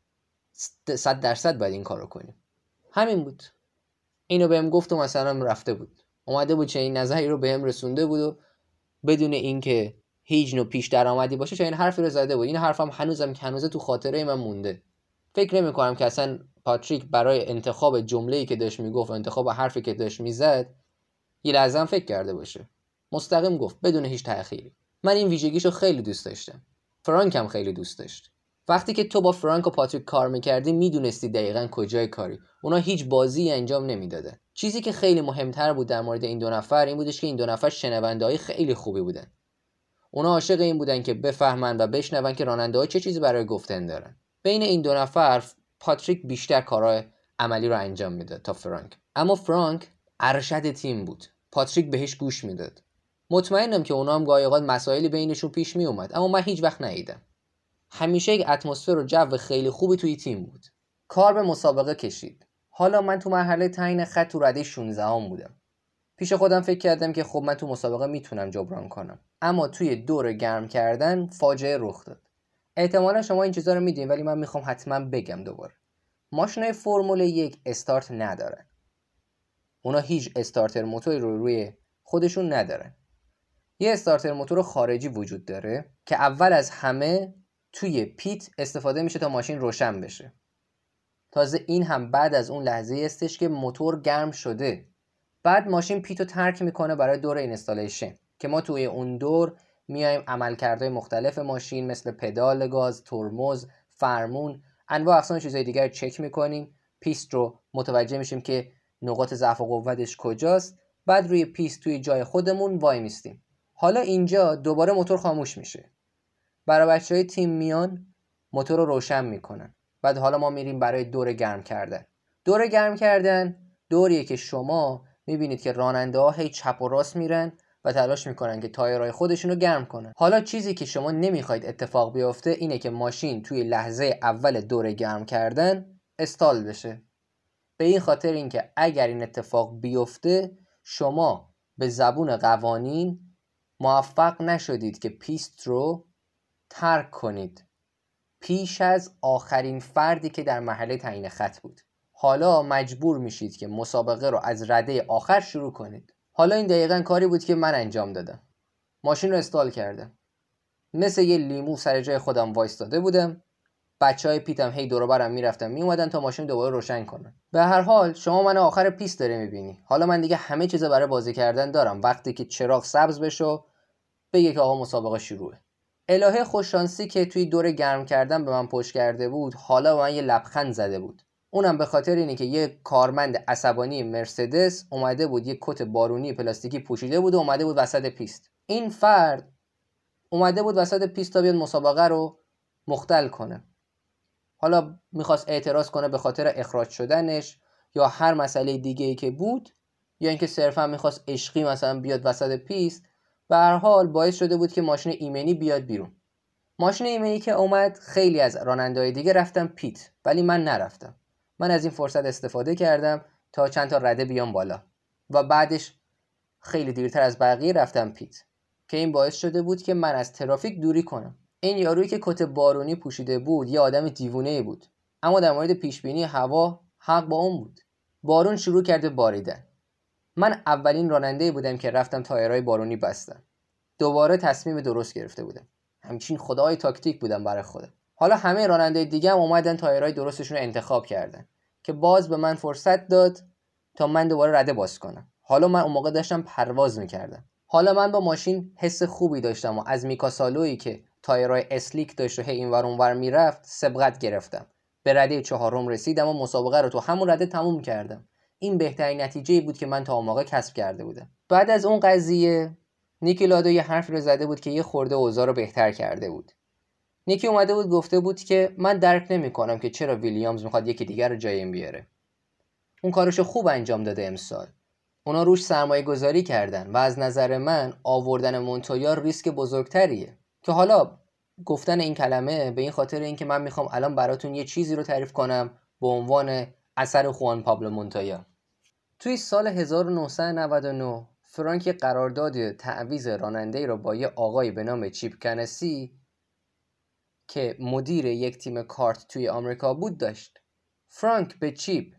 A: 100% باید این کارو کنی. همین بود. اینو بهم گفت و مثلا رفته بود. اومده بود چنین نظری رو بهم رسونده بود و بدون اینکه هیچ نوع پیش درآمدی باشه چنین حرفی رو زده بود. این حرفم هنوزه تو خاطره من مونده. فکر نمی‌کنم که اصلا پاتریک برای انتخاب جمله‌ای که داشت میگفت و انتخاب حرفی که داشت میزد یه لحظه فکر کرده باشه. مستقیم گفت بدون هیچ تأخیری. من این ویژگیشو خیلی دوست داشتم. فرانک هم خیلی دوست داشت. وقتی که تو با فرانک و پاتریک کار میکردی میدونستی دقیقاً کجای کاری. اونا هیچ بازی انجام نمیدادن. چیزی که خیلی مهمتر بود در مورد این دو نفر این بودش که این دو نفر شنونده‌های خیلی خوبی بودن. اونا عاشق این بودن که بفهمن و بشنون که راننده‌ها چه چیزی برای گفتن دارن. بین این دو نفر پاتریک بیشتر کارهای عملی رو انجام میداد تا فرانک. اما فرانک ارشد تیم بود. پاتریک بهش گوش میداد. مطمئنم که اونا هم گاهی اوقات مسائلی بینشون پیش می اومد، اما من هیچ وقت ندیدم. همیشه یک اتمسفر و جو خیلی خوبی توی تیم بود. کار به مسابقه کشید. حالا من تو مرحله تعیین خط تو رده 16 بودم. پیش خودم فکر کردم که خب من تو مسابقه میتونم جبران کنم. اما توی دور گرم کردن فاجعه رخ داد. احتمالا شما این چیزا رو میدونید ولی من میخوام حتما بگم دوباره. ماشینای فرمول 1 استارت ندارن. اونا هیچ استارتر موتوری رو روی خودشون ندارن. یه استارتر موتور خارجی وجود داره که اول از همه توی پیت استفاده میشه تا ماشین روشن بشه. تازه این هم بعد از اون لحظه استش که موتور گرم شده. بعد ماشین پیتو ترک میکنه برای دور اینستالیشن که ما توی اون دور میایم عملکردهای مختلف ماشین مثل پدال گاز، ترمز، فرمون، انواع اقسام چیزای دیگر چک میکنیم. پیست رو متوجه میشیم که نقاط ضعف و قوتش کجاست. بعد روی پیست توی جای خودمون وای میستیم. حالا اینجا دوباره موتور خاموش میشه. برای بچهای تیم میان موتور رو روشن میکنن. بعد حالا ما میریم برای دور گرم کردن. دور گرم کردن دوریه که شما میبینید که راننده ها هی چپ و راست میرن و تلاش میکنن که تایرهای خودشون رو گرم کنن. حالا چیزی که شما نمیخواید اتفاق بیفته اینه که ماشین توی لحظه اول دور گرم کردن استال بشه. به این خاطر اینکه اگر این اتفاق بیفته شما به زبون قوانین موفق نشدید که پیست رو ترک کنید پیش از آخرین فردی که در مرحله تعیین خط بود. حالا مجبور میشید که مسابقه رو از رده آخر شروع کنید. حالا این دقیقاً کاری بود که من انجام دادم. ماشین رو استال کردم. مثل یه لیمو سر جای خودم وایستاده بودم. بچهای پیتم هی دور و برم میرفتن میومدن تا ماشین دوباره روشن کنن. به هر حال شما من آخر پیست داره میبینی. حالا من دیگه همه چیزا برای بازی کردن دارم. وقتی که چراغ سبز بشه بگه که آقا مسابقه شروعه. الهه خوششانسی که توی دور گرم کردن به من پشت کرده بود حالا به من یه لبخند زده بود. اونم به خاطر اینه که یه کارمند عصبانی مرسدس اومده بود یه کت بارونی پلاستیکی پوشیده بود و اومده بود وسط پیست. این فرد اومده بود وسط پیست تا بیاد مسابقه رو مختل کنه. حالا میخواست اعتراض کنه به خاطر اخراج شدنش یا هر مسئله دیگه‌ای که بود یا اینکه صرفا میخواست عشقی مثلا بیاد وسط پیست. به هر حال باعث شده بود که ماشین ایمنی بیاد بیرون. ماشین ایمنی که اومد خیلی از راننده‌های دیگه رفتن پیت ولی من نرفتم. من از این فرصت استفاده کردم تا چند تا رده بیام بالا و بعدش خیلی دیرتر از بقیه رفتم پیت که این باعث شده بود که من از ترافیک دوری کنم. این یارویی که کت بارونی پوشیده بود یه آدم دیوونه‌ای بود، اما در مورد پیشبینی هوا حق با اون بود. بارون شروع کرده باریدن. من اولین راننده‌ای بودم که رفتم تایرهای بارونی بستم. دوباره تصمیم درست گرفته بودم. همچین خدای تاکتیک بودم برای خودم. حالا همه راننده دیگه هم اومدن تایرهای درستشون رو انتخاب کردن که باز به من فرصت داد تا من دوباره رده باز کنم. حالا من اون موقع داشتم پرواز میکردم. حالا من با ماشین حس خوبی داشتم و از میکا سالویی که تایرای اسلیک داشت و هی اینور اونور میرفت سبقت گرفتم. به رده 4 رسیدم و مسابقه رو تو همون رده تموم کردم. این بهترین نتیجه‌ای بود که من تا اون موقع کسب کرده بودم. بعد از اون قضیه نیکی لادو یه حرفی رو زده بود که یه خورده اوضاع رو بهتر کرده بود. نیکی اومده بود گفته بود که من درک نمی‌کنم که چرا ویلیامز میخواد یکی دیگر رو جای این بیاره. اون کارشو خوب انجام داده امسال. اونا روش سرمایه گذاری کردن و از نظر من آوردن مونتویا ریسک بزرگتریه. که حالا گفتن این کلمه به این خاطر اینکه من میخوام الان براتون یه چیزی رو تعریف کنم به عنوان اثر خوان پابلو مونتویا. توی سال 1999 فرانک قرارداد تعویض راننده‌ای رو با یه آقای به نام چیپ کنسی که مدیر یک تیم کارت توی آمریکا بود داشت. فرانک به چیپ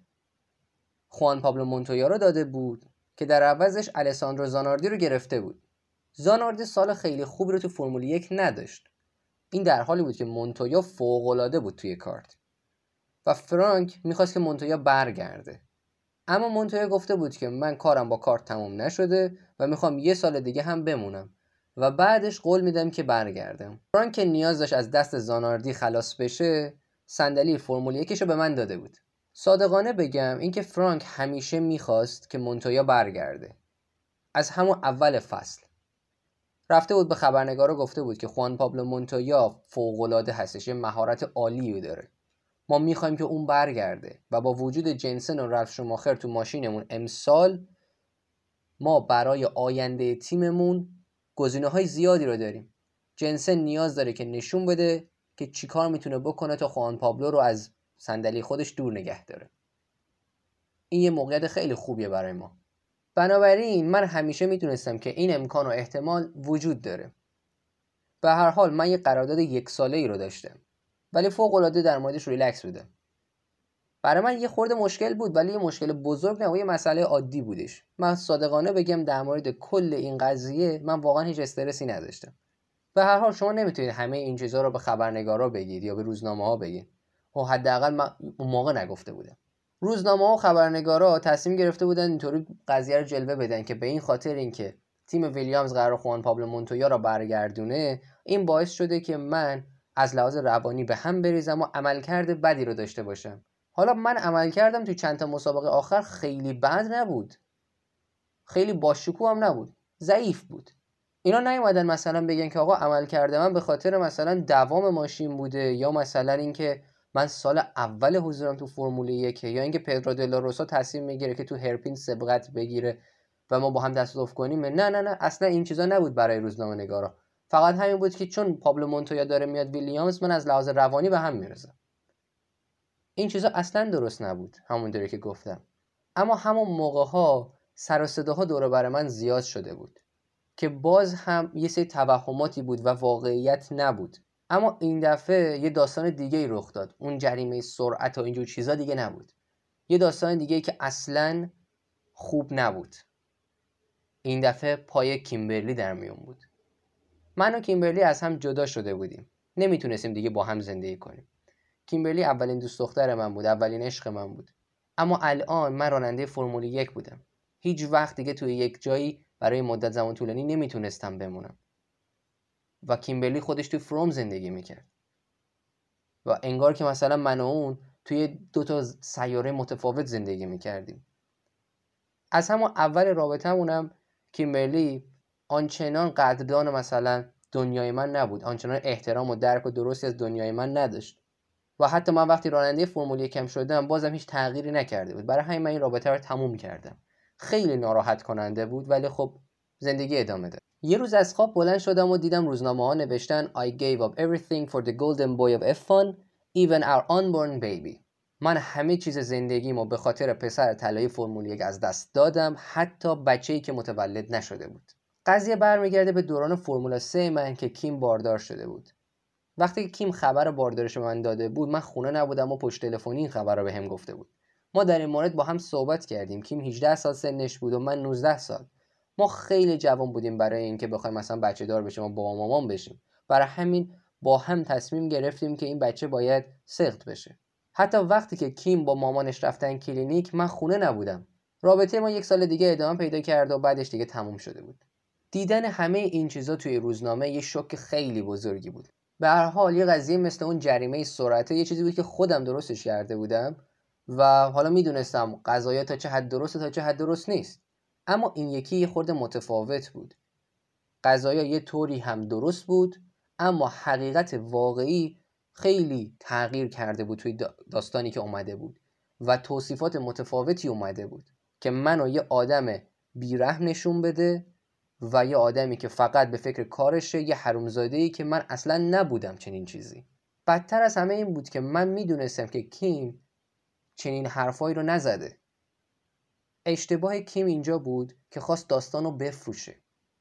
A: خوان پابلو مونتویا رو داده بود که در عوضش الساندرو زاناردی رو گرفته بود. زاناردی سال خیلی خوبی رو تو فرمول 1 نداشت. این در حالی بود که مونتویا فوق‌العاده بود توی کارت و فرانک میخواست که مونتویا برگرده. اما مونتویا گفته بود که من کارم با کارت تموم نشده و میخوام یه سال دیگه هم بمونم و بعدش قول میدم که برگردم. فرانک که نیاز داشت از دست زاناردی خلاص بشه صندلی فرمول 1 رو به من داده بود. صادقانه بگم اینکه فرانک همیشه میخواست که مونتویا برگرده. از همون اول فصل رفته بود به خبرنگارا گفته بود که خوان پابلو مونتویا فوق‌العاده هستش، یه مهارت عالی داره. ما میخوایم که اون برگرده و با وجود جنسن و رالف شوماخر تو ماشینمون امسال ما برای آینده تیممون گزینه‌های زیادی رو داریم. جنسن نیاز داره که نشون بده که چیکار میتونه بکنه تا خوان پابلو رو از صندلی خودش دور نگه داره. این یه موقعیت خیلی خوبیه برای ما. بنابراین من همیشه میدونستم که این امکان و احتمال وجود داره. به هر حال من یه قرارداد 1 ساله‌ای رو داشتم ولی فوق‌العاده در موردش ریلکس بودم. برای من یه خورده مشکل بود ولی یه مشکل بزرگ نه، یه مسئله عادی بودش. من صادقانه بگم در مورد کل این قضیه من واقعا هیچ استرسی نداشتم. به هر حال شما نمیتونید همه این چیزا رو به خبرنگارا بگید یا به روزنامه‌ها بگید. و حداقل من اون موقع نگفته بودم. روزنامه‌ها و خبرنگارا تصمیم گرفته بودن اینطوری قضیه رو جلوه بدن که به این خاطر اینکه تیم ویلیامز قرار خوان پابلو مونتویا رو برگردونه این باعث شده که من از لحاظ روانی به هم بریزم و عملکرد بدی رو داشته باشم. حالا من عمل کردم تو چند تا مسابقه آخر خیلی بد نبود، خیلی باشکوه هم نبود، ضعیف بود. اینا نیومدن مثلا بگن که آقا عمل کرده من به خاطر مثلا دوام ماشین بوده یا مثلا اینکه من سال اول حضورم تو فرمول 1 یا اینکه پدرو دلاروسا تصمیم میگیره که تو هرپین سبقت بگیره و ما با هم تصادف کنیم. نه اصلا این چیزا نبود برای روزنامه‌نگارا. فقط همین بود که چون پابلو مونتویا داره میاد ویلیامز من از لحاظ روانی به هم میرزم. این چیزا اصلا درست نبود همونطوری که گفتم. اما همون موقع‌ها سر و صداها دور بر من زیاد شده بود که باز هم یه سری توهماتی بود و واقعیت نبود. اما این دفعه یه داستان دیگه‌ای رخ داد. اون جریمه سرعت و اینجور چیزا دیگه نبود. یه داستان دیگه‌ای که اصلاً خوب نبود. این دفعه پای کیمبرلی در میون بود. من و کیمبرلی از هم جدا شده بودیم. نمیتونستیم دیگه با هم زندگی کنیم. کیمبرلی اولین دوست دختر من بود، اولین عشق من بود. اما الان من راننده فرمول 1 بودم. هیچ وقت دیگه توی یک جایی برای مدت زمان طولانی نمیتونستم بمونم. و کیمبرلی خودش توی فروم زندگی میکرد. و انگار که مثلا من و اون توی 2 سیاره متفاوت زندگی میکردیم. از همون اول رابطمونم کیمبرلی آنچنان قدردان مثلا دنیای من نبود، آنچنان احترام و درک و درستی از دنیای من نداشت. و حتی من وقتی راننده فرمول 1 شدم بازم هیچ تغییری نکرده بود. برای همین من این رابطه رو تموم کردم. خیلی ناراحت کننده بود ولی خب زندگی ادامه داد. یه روز از خواب بلند شدم و دیدم روزنامه‌ها نوشتن I gave up everything for the golden boy of F1 even our unborn baby. من همه چیز زندگیمو به خاطر پسر طلایی فرمول 1 از دست دادم، حتی بچه‌ای که متولد نشده بود. قضیه برمیگرده به دوران فرمول 3 من که کیم باردار شده بود. وقتی که کیم خبر باردارش به من داده بود من خونه نبودم و پشت تلفنی این خبر رو بهم گفته بود. ما در این مورد با هم صحبت کردیم. کیم 18 سال سنش بود و من 19 سال. ما خیلی جوان بودیم برای اینکه بخوایم مثلا بچه دار بشیم و با مامان بشیم. برای همین با هم تصمیم گرفتیم که این بچه باید سقط بشه. حتی وقتی که کیم با مامانش رفتن کلینیک من خونه نبودم. رابطه ما 1 سال دیگه ادامه پیدا کرد و بعدش دیگه تموم شده بود. دیدن همه این چیزا توی روزنامه یه شوک خیلی بزرگی بود. به هر حال یه قضیه مثل اون جریمه سرعت یه چیزی بود که خودم درستش کرده بودم و حالا میدونستم قضایا تا چه حد درسته تا چه حد درست نیست. اما این یکی یه خورده متفاوت بود. قضایا یه طوری هم درست بود، اما حقیقت واقعی خیلی تغییر کرده بود توی داستانی که اومده بود و توصیفات متفاوتی اومده بود که منو یه آدم بیرحم نشون بده و یه آدمی که فقط به فکر کارشه، یه حرومزاده‌ای که من اصلا نبودم چنین چیزی. بدتر از همه این بود که من میدونستم که کیم چنین حرفایی رو نزده. اشتباه کیم اینجا بود که خواست داستانو بفروشه.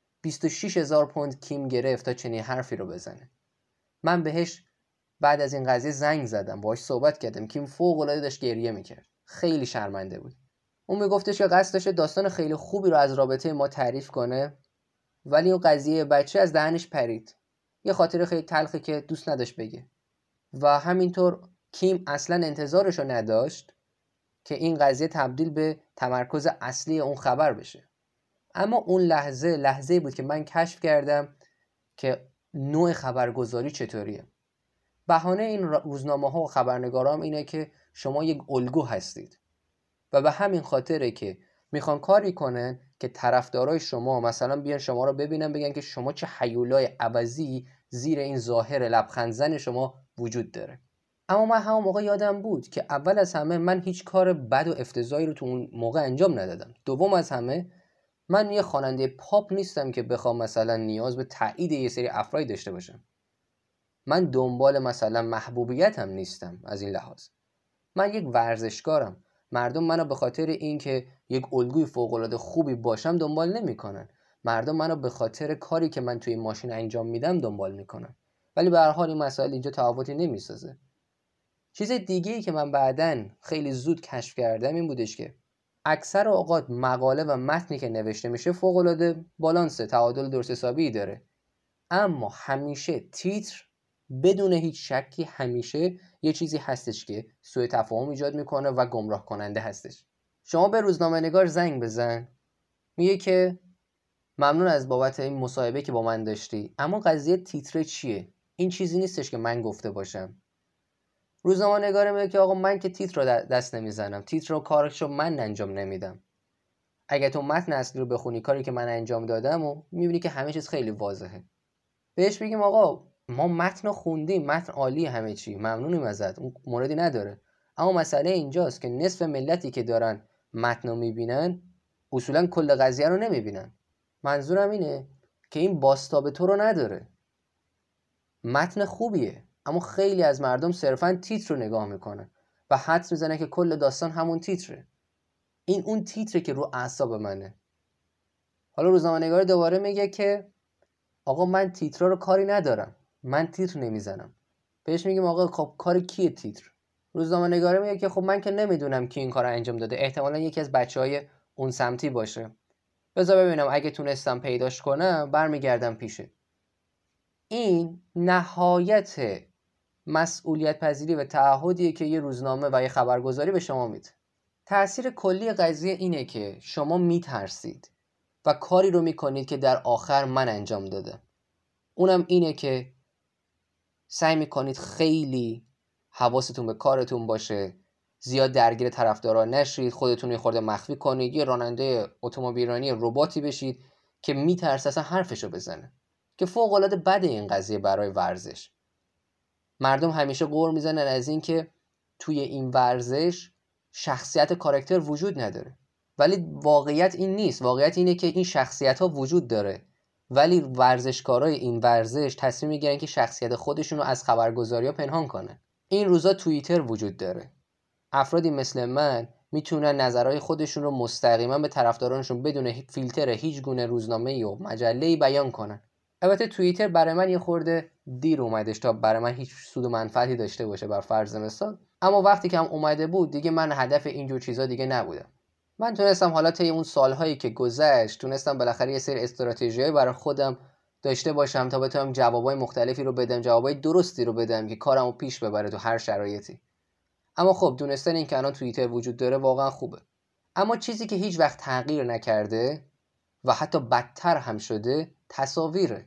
A: 26,000 پوند کیم گرفت تا چنین حرفی رو بزنه. من بهش بعد از این قضیه زنگ زدم، باهاش صحبت کردم. کیم فوق‌العاده داشت گریه میکرد. خیلی شرمنده بود. اون میگفتش که قصد داشته داستان خیلی خوبی رو از رابطه ما تعریف کنه، ولی اون قضیه بچه از دهنش پرید. یه خاطره خیلی تلخی که دوست نداشت بگه. و همینطور کیم اصلا انتظارش رو نداشت که این قضیه تبدیل به تمرکز اصلی اون خبر بشه. اما اون لحظه بود که من کشف کردم که نوع خبرگزاری چطوریه. بهانه این روزنامه‌ها و خبرنگارام اینه که شما یک الگو هستید و به همین خاطره که میخوان کاری کنن که طرفدارای شما مثلا بیان شما رو ببینن بگن که شما چه هیولای عوضی زیر این ظاهر لبخند زن شما وجود داره. اما من همون موقع یادم بود که اول از همه من هیچ کار بد و افتضاحی رو تو اون موقع انجام ندادم. دوم از همه من یه خواننده پاپ نیستم که بخوام مثلا نیاز به تایید یه سری افرادی داشته باشم. من دنبال مثلا محبوبیت هم نیستم. از این لحاظ من یک ورزشکارم. مردم منو به خاطر اینکه یک الگوی فوق‌العاده خوبی باشم دنبال نمیکنن. مردم منو به خاطر کاری که من توی ماشین انجام میدم دنبال میکنن. ولی به هر حال این مسائل اینجا تفاوتی نمیسازه. چیز دیگه‌ای که من بعداً خیلی زود کشف کردم این بودش که اکثر اوقات مقاله و متنی که نوشته میشه فوق‌العاده بالانس، تعادل درست حسابی داره، اما همیشه تیتر بدون هیچ شکی همیشه یه چیزی هستش که سوء تفاهم ایجاد میکنه و گمراه کننده هستش. شما به روزنامه‌نگار زنگ بزن، میگه که ممنون از بابت این مصاحبه که با من داشتی، اما قضیه تیتر چیه؟ این چیزی نیستش که من گفته باشم. روزنامه‌نگار میگه که آقا من که تیتر رو دست نمیزنم، تیتر رو کارشو من انجام نمیدم. اگه تو متن اصلی رو بخونی کاری که من انجام دادم و میبینی که همه چیز خیلی واضحه. بهش بگیم آقا ما متن رو خوندیم، متن عالی، همه چی ممنونیم ازت، اون موردی نداره. اما مسئله اینجاست که نصف ملتی که دارن متن رو میبینن اصولا کل قضیه رو نمیبینن. منظورم اینه که این بازتاب تو رو نداره. متن خوبیه اما خیلی از مردم صرفاً تیتر رو نگاه میکنن و حدس میزنن که کل داستان همون تیتره. این اون تیتره که رو اعصاب منه. حالا روزنامه‌نگار دوباره میگه که آقا من تیترا رو کاری ندارم، من تیتر نمیزنم. بهش میگیم آقا خب کار کیه تیتر؟ روزنامه‌نگار میگه که خب من که نمیدونم کی این کارو انجام داده، احتمالاً یکی از بچهای اون سمتی باشه. بذار ببینم اگه تونستم پیداش کنم برمیگردم پیشه. این نهایت مسئولیت پذیری و تعهدیه که یه روزنامه و یه خبرگزاری به شما میده. تأثیر کلی قضیه اینه که شما میترسید و کاری رو میکنید که در آخر من انجام دادم. اونم اینه که سعی میکنید خیلی حواستون به کارتون باشه، زیاد درگیر طرفدارا نشید، خودتون یه خورده مخفی کنید، یه راننده اتومبیلرانی رباتی بشید که میترسه اصلا حرفشو بزنه، که فوق العاده بده این قضیه برای ورزش. مردم همیشه غر میزنن از این که توی این ورزش شخصیت کاراکتر وجود نداره، ولی واقعیت این نیست. واقعیت اینه که این شخصیت ها وجود داره، ولی ورزشکارای این ورزش تصمیم میگیرن که شخصیت خودشون رو از خبرگزاری‌ها پنهان کنن. این روزا توییتر وجود داره. افرادی مثل من میتونن نظرهای خودشون رو مستقیما به طرفدارانشون بدون فیلتر هیچ گونه روزنامه‌ای و مجله‌ای بیان کنن. البته توییتر برای من یه خورده دیر اومدش تا برای من هیچ سود و منفعتی داشته باشه بر فرض مثال، اما وقتی که هم اومده بود دیگه من هدف اینجور چیزا دیگه نبودم. من تونستم حالا طی اون سالهایی که گذشت تونستم بالاخره یه سری استراتژی‌های برای خودم داشته باشم تا بتونم جوابای مختلفی رو بدم، جوابای درستی رو بدم که کارمو پیش ببره تو هر شرایطی. اما خب دونستن این که الان توییتر وجود داره واقعا خوبه. اما چیزی که هیچ وقت تغییر نکرده و حتی بدتر هم شده تصاویره.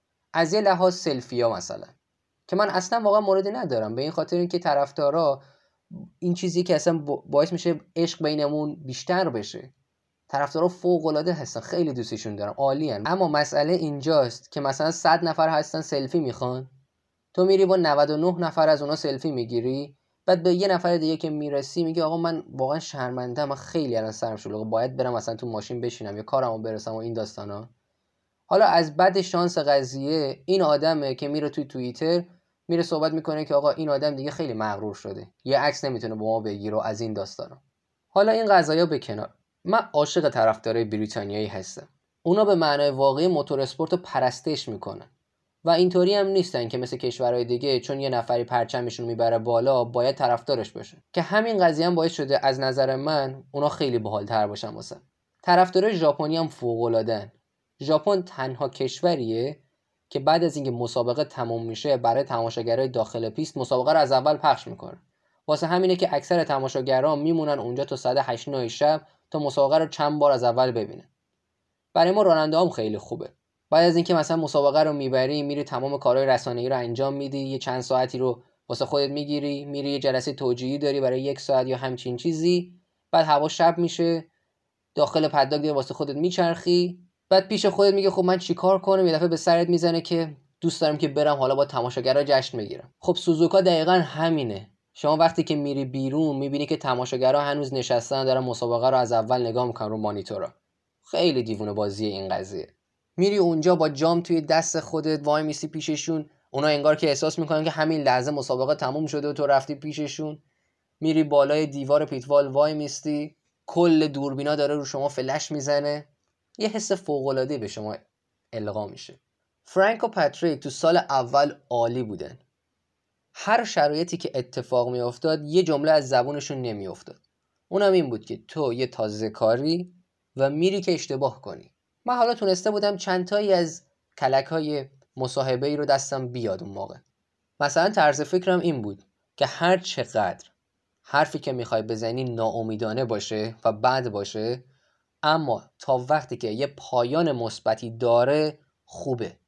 A: از یه لحاظ سلفیا مثلا که من اصلا واقعا موردی ندارم، به این خاطر اینکه طرفدارا این چیزی که اصلا باعث میشه عشق بینمون بیشتر بشه. طرفدارا فوق العاده هستن، خیلی دوستشون دارم، عالیان. اما مسئله اینجاست که مثلا 100 نفر هستن سلفی میخوان، تو میری با 99 نفر از اونا سلفی میگیری، بعد به یه نفر دیگه که میرسی میگه آقا من واقعا شرمنده، من خیلی الان سرم شلوغه، باید برم مثلا تو ماشین بشینم یا کارمو برسم و این داستانا. حالا از بد شانس قضیه این آدمه که میره توی توییتر میره صحبت میکنه که آقا این آدم دیگه خیلی مغرور شده، یه عکس نمیتونه با ما بگیره از این داستانا. حالا این قضایا به کنار، من عاشق طرفدارای بریتانیایی هستم. اونا به معنای واقعی موتور اسپورت رو پرستش میکنن و اینطوری هم نیستن که مثل کشورهای دیگه چون یه نفری پرچمشون میبره بالا باید طرفدارش باشه، که همین قضیه هم باعث شده از نظر من اونا خیلی باحال‌تر باشن واسه. طرفدارای ژاپنی هم فوق‌العاده‌ان. ژاپن تنها کشوریه که بعد از اینکه مسابقه تموم میشه برای تماشاگرای داخل پیست مسابقه رو از اول پخش میکنه. واسه همینه که اکثر تماشاگران میمونن اونجا تا ساعت 8 9 شب تا مسابقه رو چند بار از اول ببینن. برای ما راننده هم خیلی خوبه. بعد از اینکه مثلا مسابقه رو میبری میری تمام کارهای رسانه‌ای رو انجام میدی، یه چند ساعتی رو واسه خودت میگیری، میری یه جلسه توجیهی داری برای 1 ساعت یا همچین چیزی، بعد هوا شب میشه داخل پداک دیگه واسه خودت میچرخی، بعد پیش خودت میگه خب من چیکار کنم، یه دفعه به سرت میزنه که دوست دارم که برم حالا با تماشاگرها جشن بگیرم. خب سوزوکا دقیقاً همینه. شما وقتی که میری بیرون میبینی که تماشاگرها هنوز نشستن دارن مسابقه رو از اول نگاه میکنن رو مانیتورا. خیلی دیوونه بازیه این قضیه. میری اونجا با جام توی دست خودت وای میسی پیششون، اونا انگار که احساس میکنن که همین لحظه مسابقه تموم شده و تو رفتی پیششون. میری بالای دیوار پیتوال وای میستی، کل دوربینا داره رو شما فلش میزنه، یه حس فوق‌العاده‌ای به شما القا میشه. فرانک و پاتریک تو سال اول عالی بودن. هر شرایطی که اتفاق میافتاد یه جمله از زبونشون نمیافتاد. اونم این بود که تو یه تازه کاری و میری که اشتباه کنی. من حالا تونسته بودم چند تایی از کلک‌های مصاحبه‌ای رو دستم بیاد اون موقع. مثلا طرز فکرم این بود که هر چقدر حرفی که میخوای بزنی ناامیدانه باشه و بد باشه، اما تا وقتی که یه پایان مثبتی داره خوبه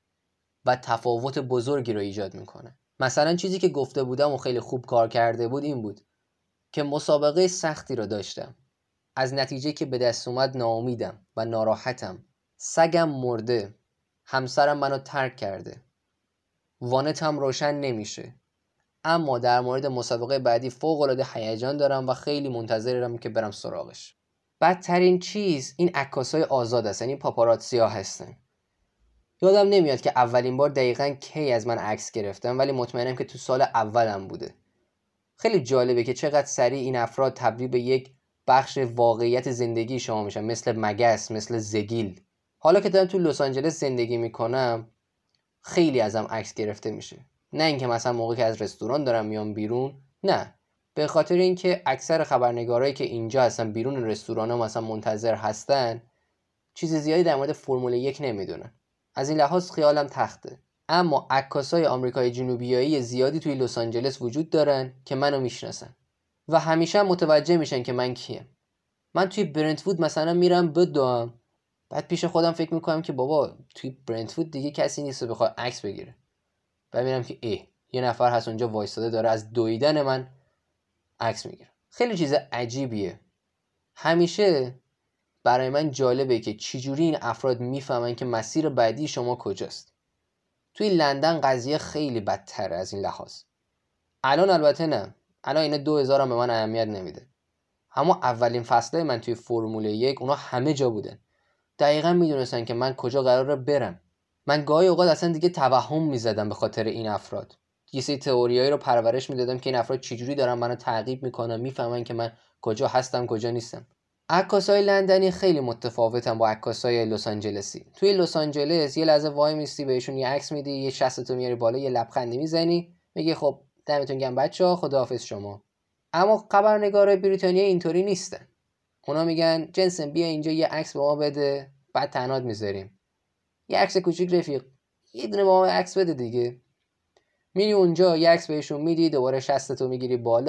A: و تفاوت بزرگی رو ایجاد میکنه. مثلا چیزی که گفته بودم و خیلی خوب کار کرده بود این بود که مسابقه سختی رو داشتم، از نتیجه که به دست اومد ناامیدم و ناراحتم، سگم مرده، همسرم منو ترک کرده، وانتم روشن نمیشه، اما در مورد مسابقه بعدی فوق‌العاده هیجان دارم و خیلی منتظرم که برم سراغش. بدترین چیز این عکاسای آزاد هستن، این پاپاراتزیا هستن. یادم نمیاد که اولین بار دقیقاً کی از من عکس گرفتم، ولی مطمئنم که تو سال اولم بوده. خیلی جالبه که چقدر سریع این افراد تبدیل به یک بخش واقعیت زندگی شما میشن، مثل مگس، مثل زگیل. حالا که دارم تو لس آنجلس زندگی میکنم خیلی ازم عکس گرفته میشه، نه اینکه مثلا موقعی که از رستوران دارم میام بیرون، نه، به خاطر اینکه اکثر خبرنگارایی که اینجا هستن بیرون رستورانا مثلا منتظر هستن چیز زیادی در مورد فرمول 1 نمیدونن. از این لحاظ خیالم تخته. اما عکاسای آمریکای جنوبیایی زیادی توی لس آنجلس وجود دارن که منو میشناسن و همیشه متوجه میشن که من کیم. من توی برنت‌وود مثلا میرم بدوام، بعد پیش خودم فکر میکنم که بابا توی برنت‌وود دیگه کسی نیست که بخواد عکس بگیره. بعد میبینم که یه نفر هست اونجا وایساده داره از دویدن من عکس میگیره. خیلی چیز عجیبیه. همیشه برای من جالبه که چجوری این افراد میفهمن که مسیر بعدی شما کجاست. توی لندن قضیه خیلی بدتره از این لحاظ. الان البته نه، الان اینا 2000 هم به من اهمیت نمیده. اما اولین فصله من توی فرمول 1 اونا همه جا بودن. دقیقاً میدونستن که من کجا قراره برم. من گاهی اوقات اصلا دیگه توهم میزدم به خاطر این افراد. یه سری تئوریایی رو پرورش میدادم که این افراد چجوری دارن منو تعقیب میکنن، میفهمن که من کجا هستم کجا نیستم. عکاسای لندنی خیلی متفاوتن با عکاسای لس آنجلسی. توی لس آنجلس یه لحظه وای میستی بهشون یه عکس میدی، یه شستتو میاری بالا، یه لبخندی میزنی، میگی خب دمتون گرم بچه‌ها، خداحافظ شما. اما خبرنگارای بریتانیا اینطوری نیستن. اونا میگن جنسن بیا اینجا یه عکس به ما بده، بعد تنات میذاریم. یه عکس کوچیک رفیق، یه دونه با ما عکس بده دیگه. میری اونجا یه عکس بهشون میدی، دوباره شستتو میگیری بالا،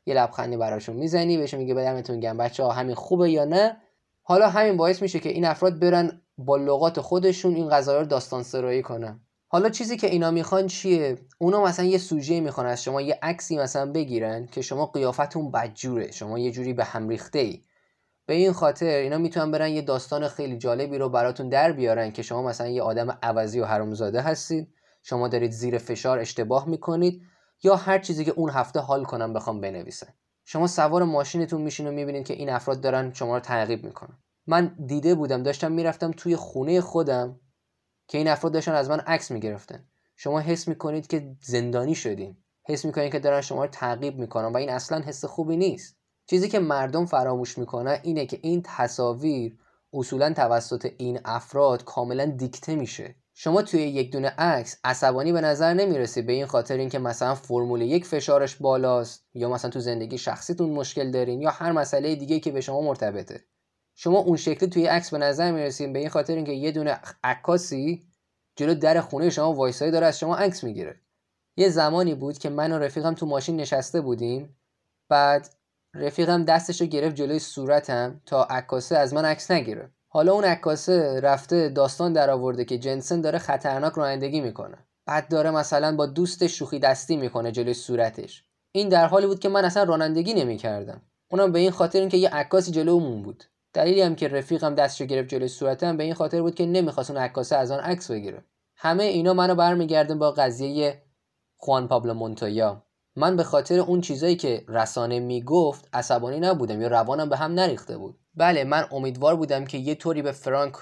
A: یه لبخندی براشون میزنی، بهشون میگه بدمتون گرم بچه‌ها همین خوبه یا نه. حالا همین باعث میشه که این افراد برن با لغات خودشون این قضایا رو داستان سرایی کنن. حالا چیزی که اینا میخوان چیه؟ اونا مثلا یه سوژه میخوان از شما، یه عکسی مثلا بگیرن که شما قیافتون بدجوره، شما یه جوری به هم ریخته‌ای. به این خاطر اینا میتونن برن یه داستان خیلی جالبی رو براتون در بیارن که شما مثلا یه آدم عوضی و حرومزاده هستید، شما دارید زیر فشار اشتباه میکنید، یا هر چیزی که اون هفته حال کنن بخوام بنویسن. شما سوار ماشینتون میشین و میبینید که این افراد دارن شما رو تعقیب میکنن. من دیده بودم، داشتم میرفتم توی خونه خودم که این افراد داشتن از من عکس میگرفتن. شما حس میکنید که زندانی شدین، حس میکنید که دارن شما رو تعقیب میکنن و این اصلا حس خوبی نیست. چیزی که مردم فراموش میکنن اینه که این تصاویر اصولا توسط این افراد کاملا دیکته میشه. شما توی یک دونه عکس عصبانی به نظر نمیرسی به این خاطر اینکه مثلا فرمول 1 فشارش بالاست، یا مثلا تو زندگی شخصیتون مشکل دارین، یا هر مسئله دیگه که به شما مرتبطه. شما اون شکلی توی عکس به نظر میرسین به این خاطر اینکه یه دونه عکاسی جلو در خونه شما وایسایی داره از شما عکس میگیره. یه زمانی بود که من و رفیقم تو ماشین نشسته بودیم، بعد رفیقم دستشو گرفت جلوی صورتم تا عکاسه از من عکس نگیره. حالا اون عکاسه رفته داستان در آورده که جنسن داره خطرناک رانندگی میکنه، بعد داره مثلا با دوستش شوخی دستی میکنه جلوی صورتش. این در حالی بود که من اصلا رانندگی نمیکردم، اونم به این خاطر اینکه یه عکاسی جلومون بود. دلیلی هم که رفیقم دستشو گرفت جلوی صورتم به این خاطر بود که نمیخواست اون عکاسه از آن عکس بگیره. همه اینا منو برمیگردن با قضیه خوان پابلو مونتویا. من به خاطر اون چیزایی که رسانه میگفت عصبانی نبودم یا روانم به هم نریخته بود. بله، من امیدوار بودم که یه طوری به فرانک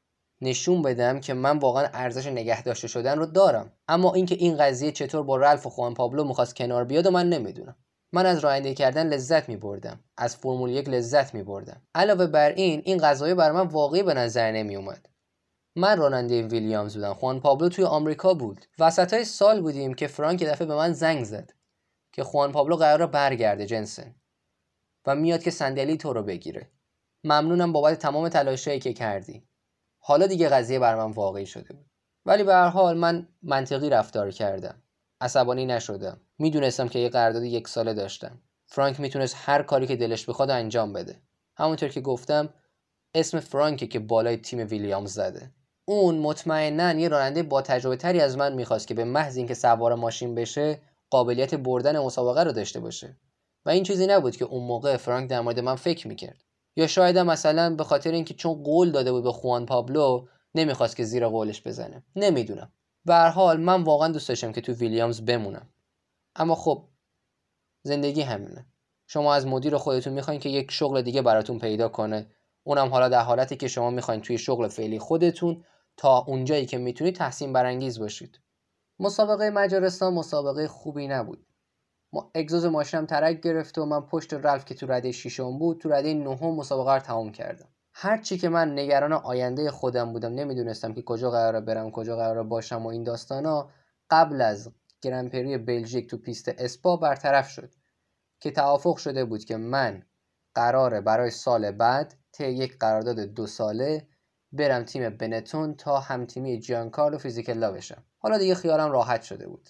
A: نشون بدم که من واقعا ارزش نگه داشته شدن رو دارم، اما اینکه این قضیه چطور با رالف و خوان پابلو میخواست کنار بیاد و من نمیدونم. من از رانندگی کردن لذت میبردم، از فرمول 1 لذت میبردم. علاوه بر این قضیه بر من واقعی به نظر نمیومد. من راننده ویلیامز بودم، خوان پابلو توی آمریکا بود. وسطای سال بودیم که فرانک یه دفعه به من زنگ زد که خوان پابلو قراره برگرده جنسن و میاد که صندلی تو رو بگیره. ممنونم بابت تمام تلاشایی که کردی. حالا دیگه قضیه بر من واقعی شده بود. ولی به هر حال من منطقی رفتار کردم. عصبانی نشدم. میدونستم که یه قرارداد 1 ساله داشتم. فرانک میتونست هر کاری که دلش بخواد انجام بده. همونطور که گفتم اسم فرانکه که بالای تیم ویلیامز زده. اون مطمئناً یه راننده با تجربه تری از من میخواست که به محض اینکه سوار ماشین بشه قابلیت بردن مسابقه رو داشته باشه و این چیزی نبود که اون موقع فرانک در مورد من فکر میکرد. یا شاید مثلا به خاطر اینکه چون قول داده بود به خوان پابلو نمیخواست که زیر قولش بزنه، نمیدونم. به هر حال من واقعا دوست داشتم که تو ویلیامز بمونم، اما خب زندگی همینه. شما از مدیر خودتون میخواین که یک شغل دیگه براتون پیدا کنه، اونم حالا در حالتی که شما میخواین توی شغل فعلی خودتون تا اونجایی که میتونید تحسین برانگیز باشید. مسابقه مجارستان مسابقه خوبی نبود. اگزوز ماشینم ترک گرفت و من پشت رالف که تو رده 6 بود تو رده 9 مسابقه رو تمام کردم. هرچی که من نگران آینده خودم بودم، نمیدونستم که کجا قراره برم، کجا قراره باشم و این داستانا، قبل از گرانپری بلژیک تو پیست اسپا برطرف شد که توافق شده بود که من قراره برای سال بعد طی یک قرارداد 2 ساله برم تیم بنتون تا همتیمی جیانکارلو فیزیکلا بشم. حالا دیگه خیالم راحت شده بود.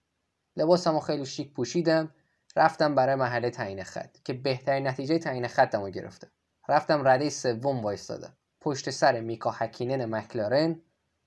A: لباسمو خیلی شیک پوشیدم، رفتم برای محله تعیین خط که بهترین نتیجه تعیین خطمو گرفتم. رفتم رده 3 وایستادم پشت سر میکا هکینن مکلارن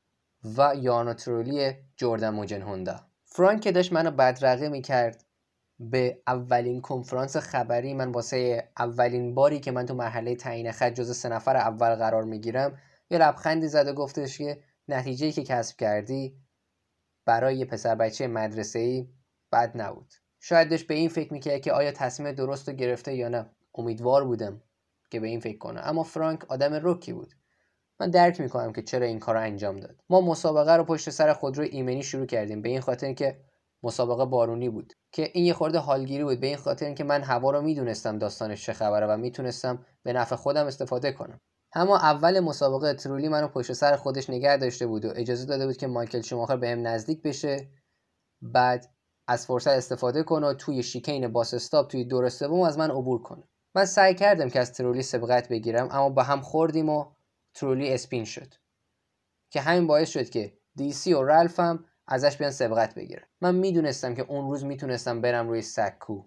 A: و یانو ترولی جردن موجن هوندا. فرانک داشت منو بدرقه میکرد به اولین کنفرانس خبری من واسه اولین باری که من تو مرحله تعیین خط جز 3 نفر اول قرار میگیرم یه لبخندی زد و گفتش که نتیجه‌ای که کسب کردی برای یه پسر بچه مدرسه‌ای بد نبود. شاید داشت به این فکر میکرد که آیا تصمیم درست رو گرفته یا نه. امیدوار بودم که به این فکر کنه، اما فرانک آدم رکی بود. من درک میکنم که چرا این کار رو انجام داد. ما مسابقه رو پشت سر خودرو ایمنی شروع کردیم، به این خاطر که مسابقه بارونی بود که این یه خورده حالگیری بود، به این خاطر که من هوا رو میدونستم داستانش چه خبره و میتونستم به نفع خودم استفاده کنم. اما اول مسابقه ترولی منو پشت سر خودش نگه داشته بود و اجازه داده بود که مایکل شوماخر بهم نزدیک بشه، بعد از فرصت استفاده کنه و توی شیکین باس استاپ توی دور سوم از من عبور کنه. من سعی کردم که از ترولی سبقت بگیرم، اما با هم خوردیم و ترولی اسپین شد که همین باعث شد که دیسی و رالف هم ازش بیان سبقت بگیرن. من میدونستم که اون روز میتونستم برم روی سکو،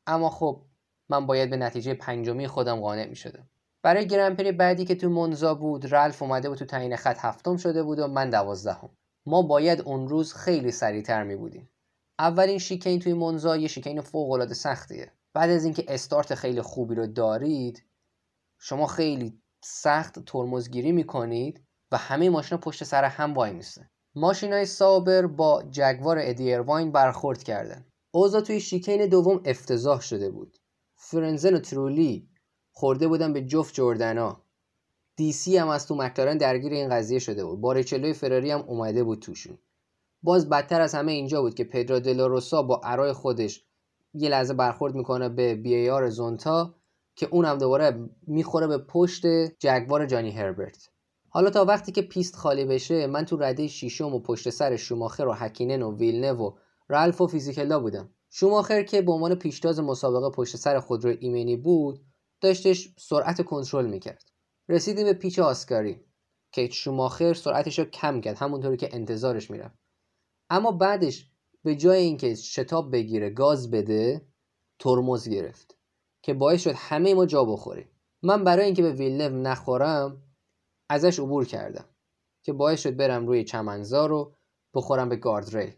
A: اما خب من باید به نتیجه 5 خودم قانع می‌شدم. برای گرنپری بعدی که تو مونزا بود، رالف اومده بود تو تعیین خط 7م شده بود و من 12ام. ما باید اون روز خیلی سریعتر می بودیم. اولین شیکین توی مونزا یه شیکین فوق‌العاده سختیه. بعد از اینکه استارت خیلی خوبی رو دارید، شما خیلی سخت ترمزگیری میکنید و همه ماشینا پشت سر هم وای میسته. ماشینای سابر با جگوار ادی ایرواین برخورد کردن. اوضاع توی شیکین دوم افتضاح شده بود. فرنزن و ترولی خورده بودن به جفت جردنا. دی سی هم از تو مکلارن درگیر این قضیه شده بود. بارچلوی فراری هم اومده بود توشون. باز بدتر از همه اینجا بود که پدرو دلاروسا با ارای خودش یه لحظه برخورد میکنه به بی آر زونتا که اونم دوباره میخوره به پشت جگوار جانی هربرت. حالا تا وقتی که پیست خالی بشه من تو رده شیشم و پشت سر شوماخر و هکینن و ویلنو و رالف و فیزیکلا بودم. شوماخر که به عنوان پیشتاز مسابقه پشت سر خودروی ایمنی بود داشتش سرعت کنترل میکرد. رسیدیم به پیچ آسکاری که شوماخر سرعتش رو کم کرد همونطوری که انتظارش میرفت. اما بعدش به جای اینکه شتاب بگیره گاز بده ترمز گرفت که باعث شد همه ما جا بخوریم. من برای اینکه به ویلنو نخورم ازش عبور کردم که باعث شد برم روی چمنزار رو بخورم به گاردریل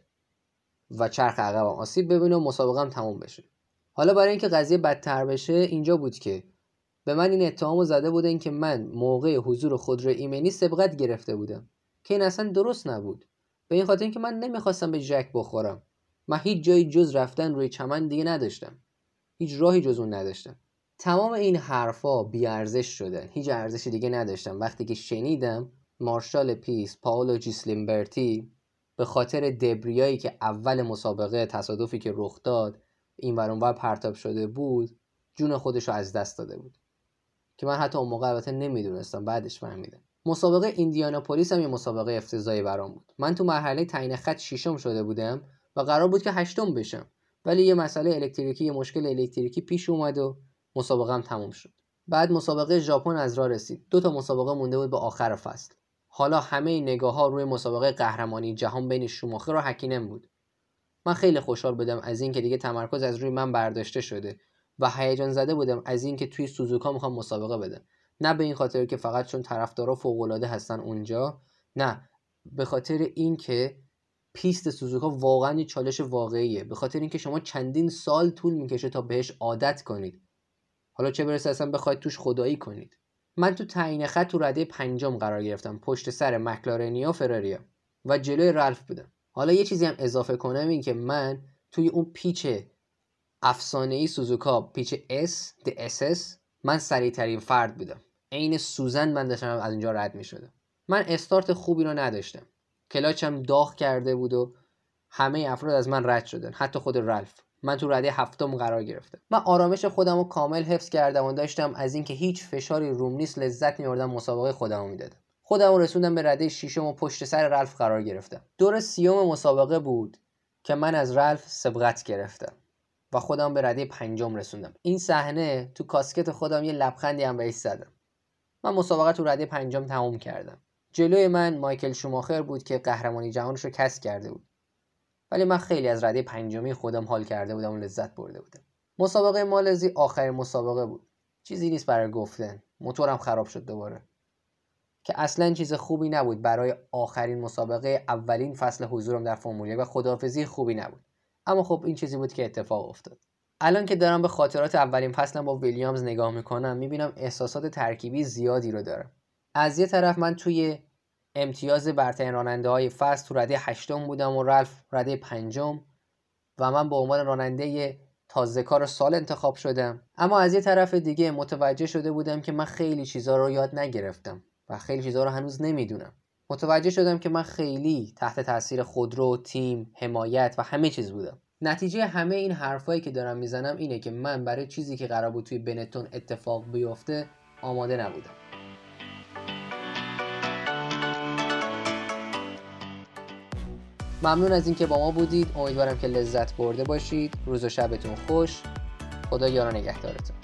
A: و چرخ عقبم آسیب ببینه و مسابقم تموم بشه. حالا برای اینکه قضیه بدتر بشه اینجا بود که به من این اتهامو زده بودن که من موقع حضور خودروی ایمنی سبقت گرفته بودم که این اصلا درست نبود. به این خاطر اینکه من نمیخواستم به ژک بخورم. من هیچ جایی جز رفتن روی چمن دیگه نداشتم. هیچ راهی جز اون نداشتم. تمام این حرفا بی ارزش شدن. هیچ ارزشی دیگه نداشتم. وقتی که شنیدم مارشال پیس، پائولو جیسلیمبرتی به خاطر دبریایی که اول مسابقه تصادفی که رخ داد این ور اون ور پرتاب شده بود جون خودش رو از دست داده بود که من حتی اون موقع البته نمیدونستم، بعدش فهمیدم. مسابقه ایندیاناپولیس هم یه مسابقه افتضاحی برام بود. من تو مرحله تعیین خط 6م شده بودم و قرار بود که 8م بشم، ولی یه مسئله الکتریکی، یه مشکل الکتریکی پیش اومد و مسابقه‌ام تموم شد. بعد مسابقه ژاپن از راه رسید. 2 تا مسابقه مونده بود به آخر فصل. حالا همه نگاه‌ها روی مسابقه قهرمانی جهان بین شوماخر و هکینن بود. من خیلی خوشحال بودم از این که دیگه تمرکز از روی من برداشته شده و هیجان زده بودم از این که توی سوزوکا میخوام مسابقه بدم. نه به این خاطر که فقط چون طرفدارا فوق‌العاده هستن اونجا، نه، به خاطر این که پیست سوزوکا واقعا یه چالش واقعیه. به خاطر اینکه شما چندین سال طول میکشه تا بهش عادت کنید. حالا چه برسه اصلا بخواید توش خدایی کنید. من تو تعیین خط تو رده 5م قرار گرفتم، پشت سر مکلارنیا و فراریا و جلوی رالف بودم. حالا یه چیزی هم اضافه کنم، این که من توی اون پیچ افسانه‌ای سوزوکا، پیچ SS، من سریع‌ترین فرد بودم. عین سوزن من داشتم از اینجا رد می‌شدم. من استارت خوبی رو نداشتم. کلاچم داغ کرده بود و همه افراد از من رد شدن، حتی خود رالف. من تو رده 7م قرار گرفتم. من آرامش خودم رو کامل حفظ کردم و داشتم از اینکه هیچ فشاری روم نیست لذت می‌بردم، مسابقه خودم رو میدادم. خودم رو رسوندم به رده 6م و پشت سر رالف قرار گرفتم. دور 30م مسابقه بود که من از رالف سبقت گرفتم و خودم به رده 5م رسوندم. این صحنه تو کاسکت خودم یه لبخندی هم بهش زدم. من مسابقه تو رده 5م تموم کردم. جلوی من مایکل شوماخر بود که قهرمانی جهانش رو کسب کرده بود. ولی من خیلی از رده 5می خودم حال کرده بودم و لذت برده بودم. مسابقه مالزی آخرین مسابقه بود. چیزی نیست برای گفتن. موتورم خراب شد دوباره. که اصلا چیز خوبی نبود برای آخرین مسابقه اولین فصل حضورم در فرمول 1 و خداحافظی خوبی نبود. اما خب این چیزی بود که اتفاق افتاد. الان که دارم به خاطرات اولین فصلم با ویلیامز نگاه میکنم میبینم احساسات ترکیبی زیادی رو دارم. از یه طرف من توی امتیاز برترین راننده های فصل تو رده 8م بودم و رالف رده 5م و من به عنوان راننده تازه‌کار سال انتخاب شدم. اما از یه طرف دیگه متوجه شده بودم که من خیلی چیزا رو یاد نگرفتم و خیلی چیزا رو هنوز نمیدونم. متوجه شدم که من خیلی تحت تاثیر خودرو، تیم، حمایت و همه چیز بودم. نتیجه همه این حرفایی که دارم میزنم اینه که من برای چیزی که قرار بود توی بنتون اتفاق بیفته آماده نبودم. ممنون از اینکه با ما بودید. امیدوارم که لذت برده باشید. روز و شبتون خوش. خدا یار و نگهدارتون.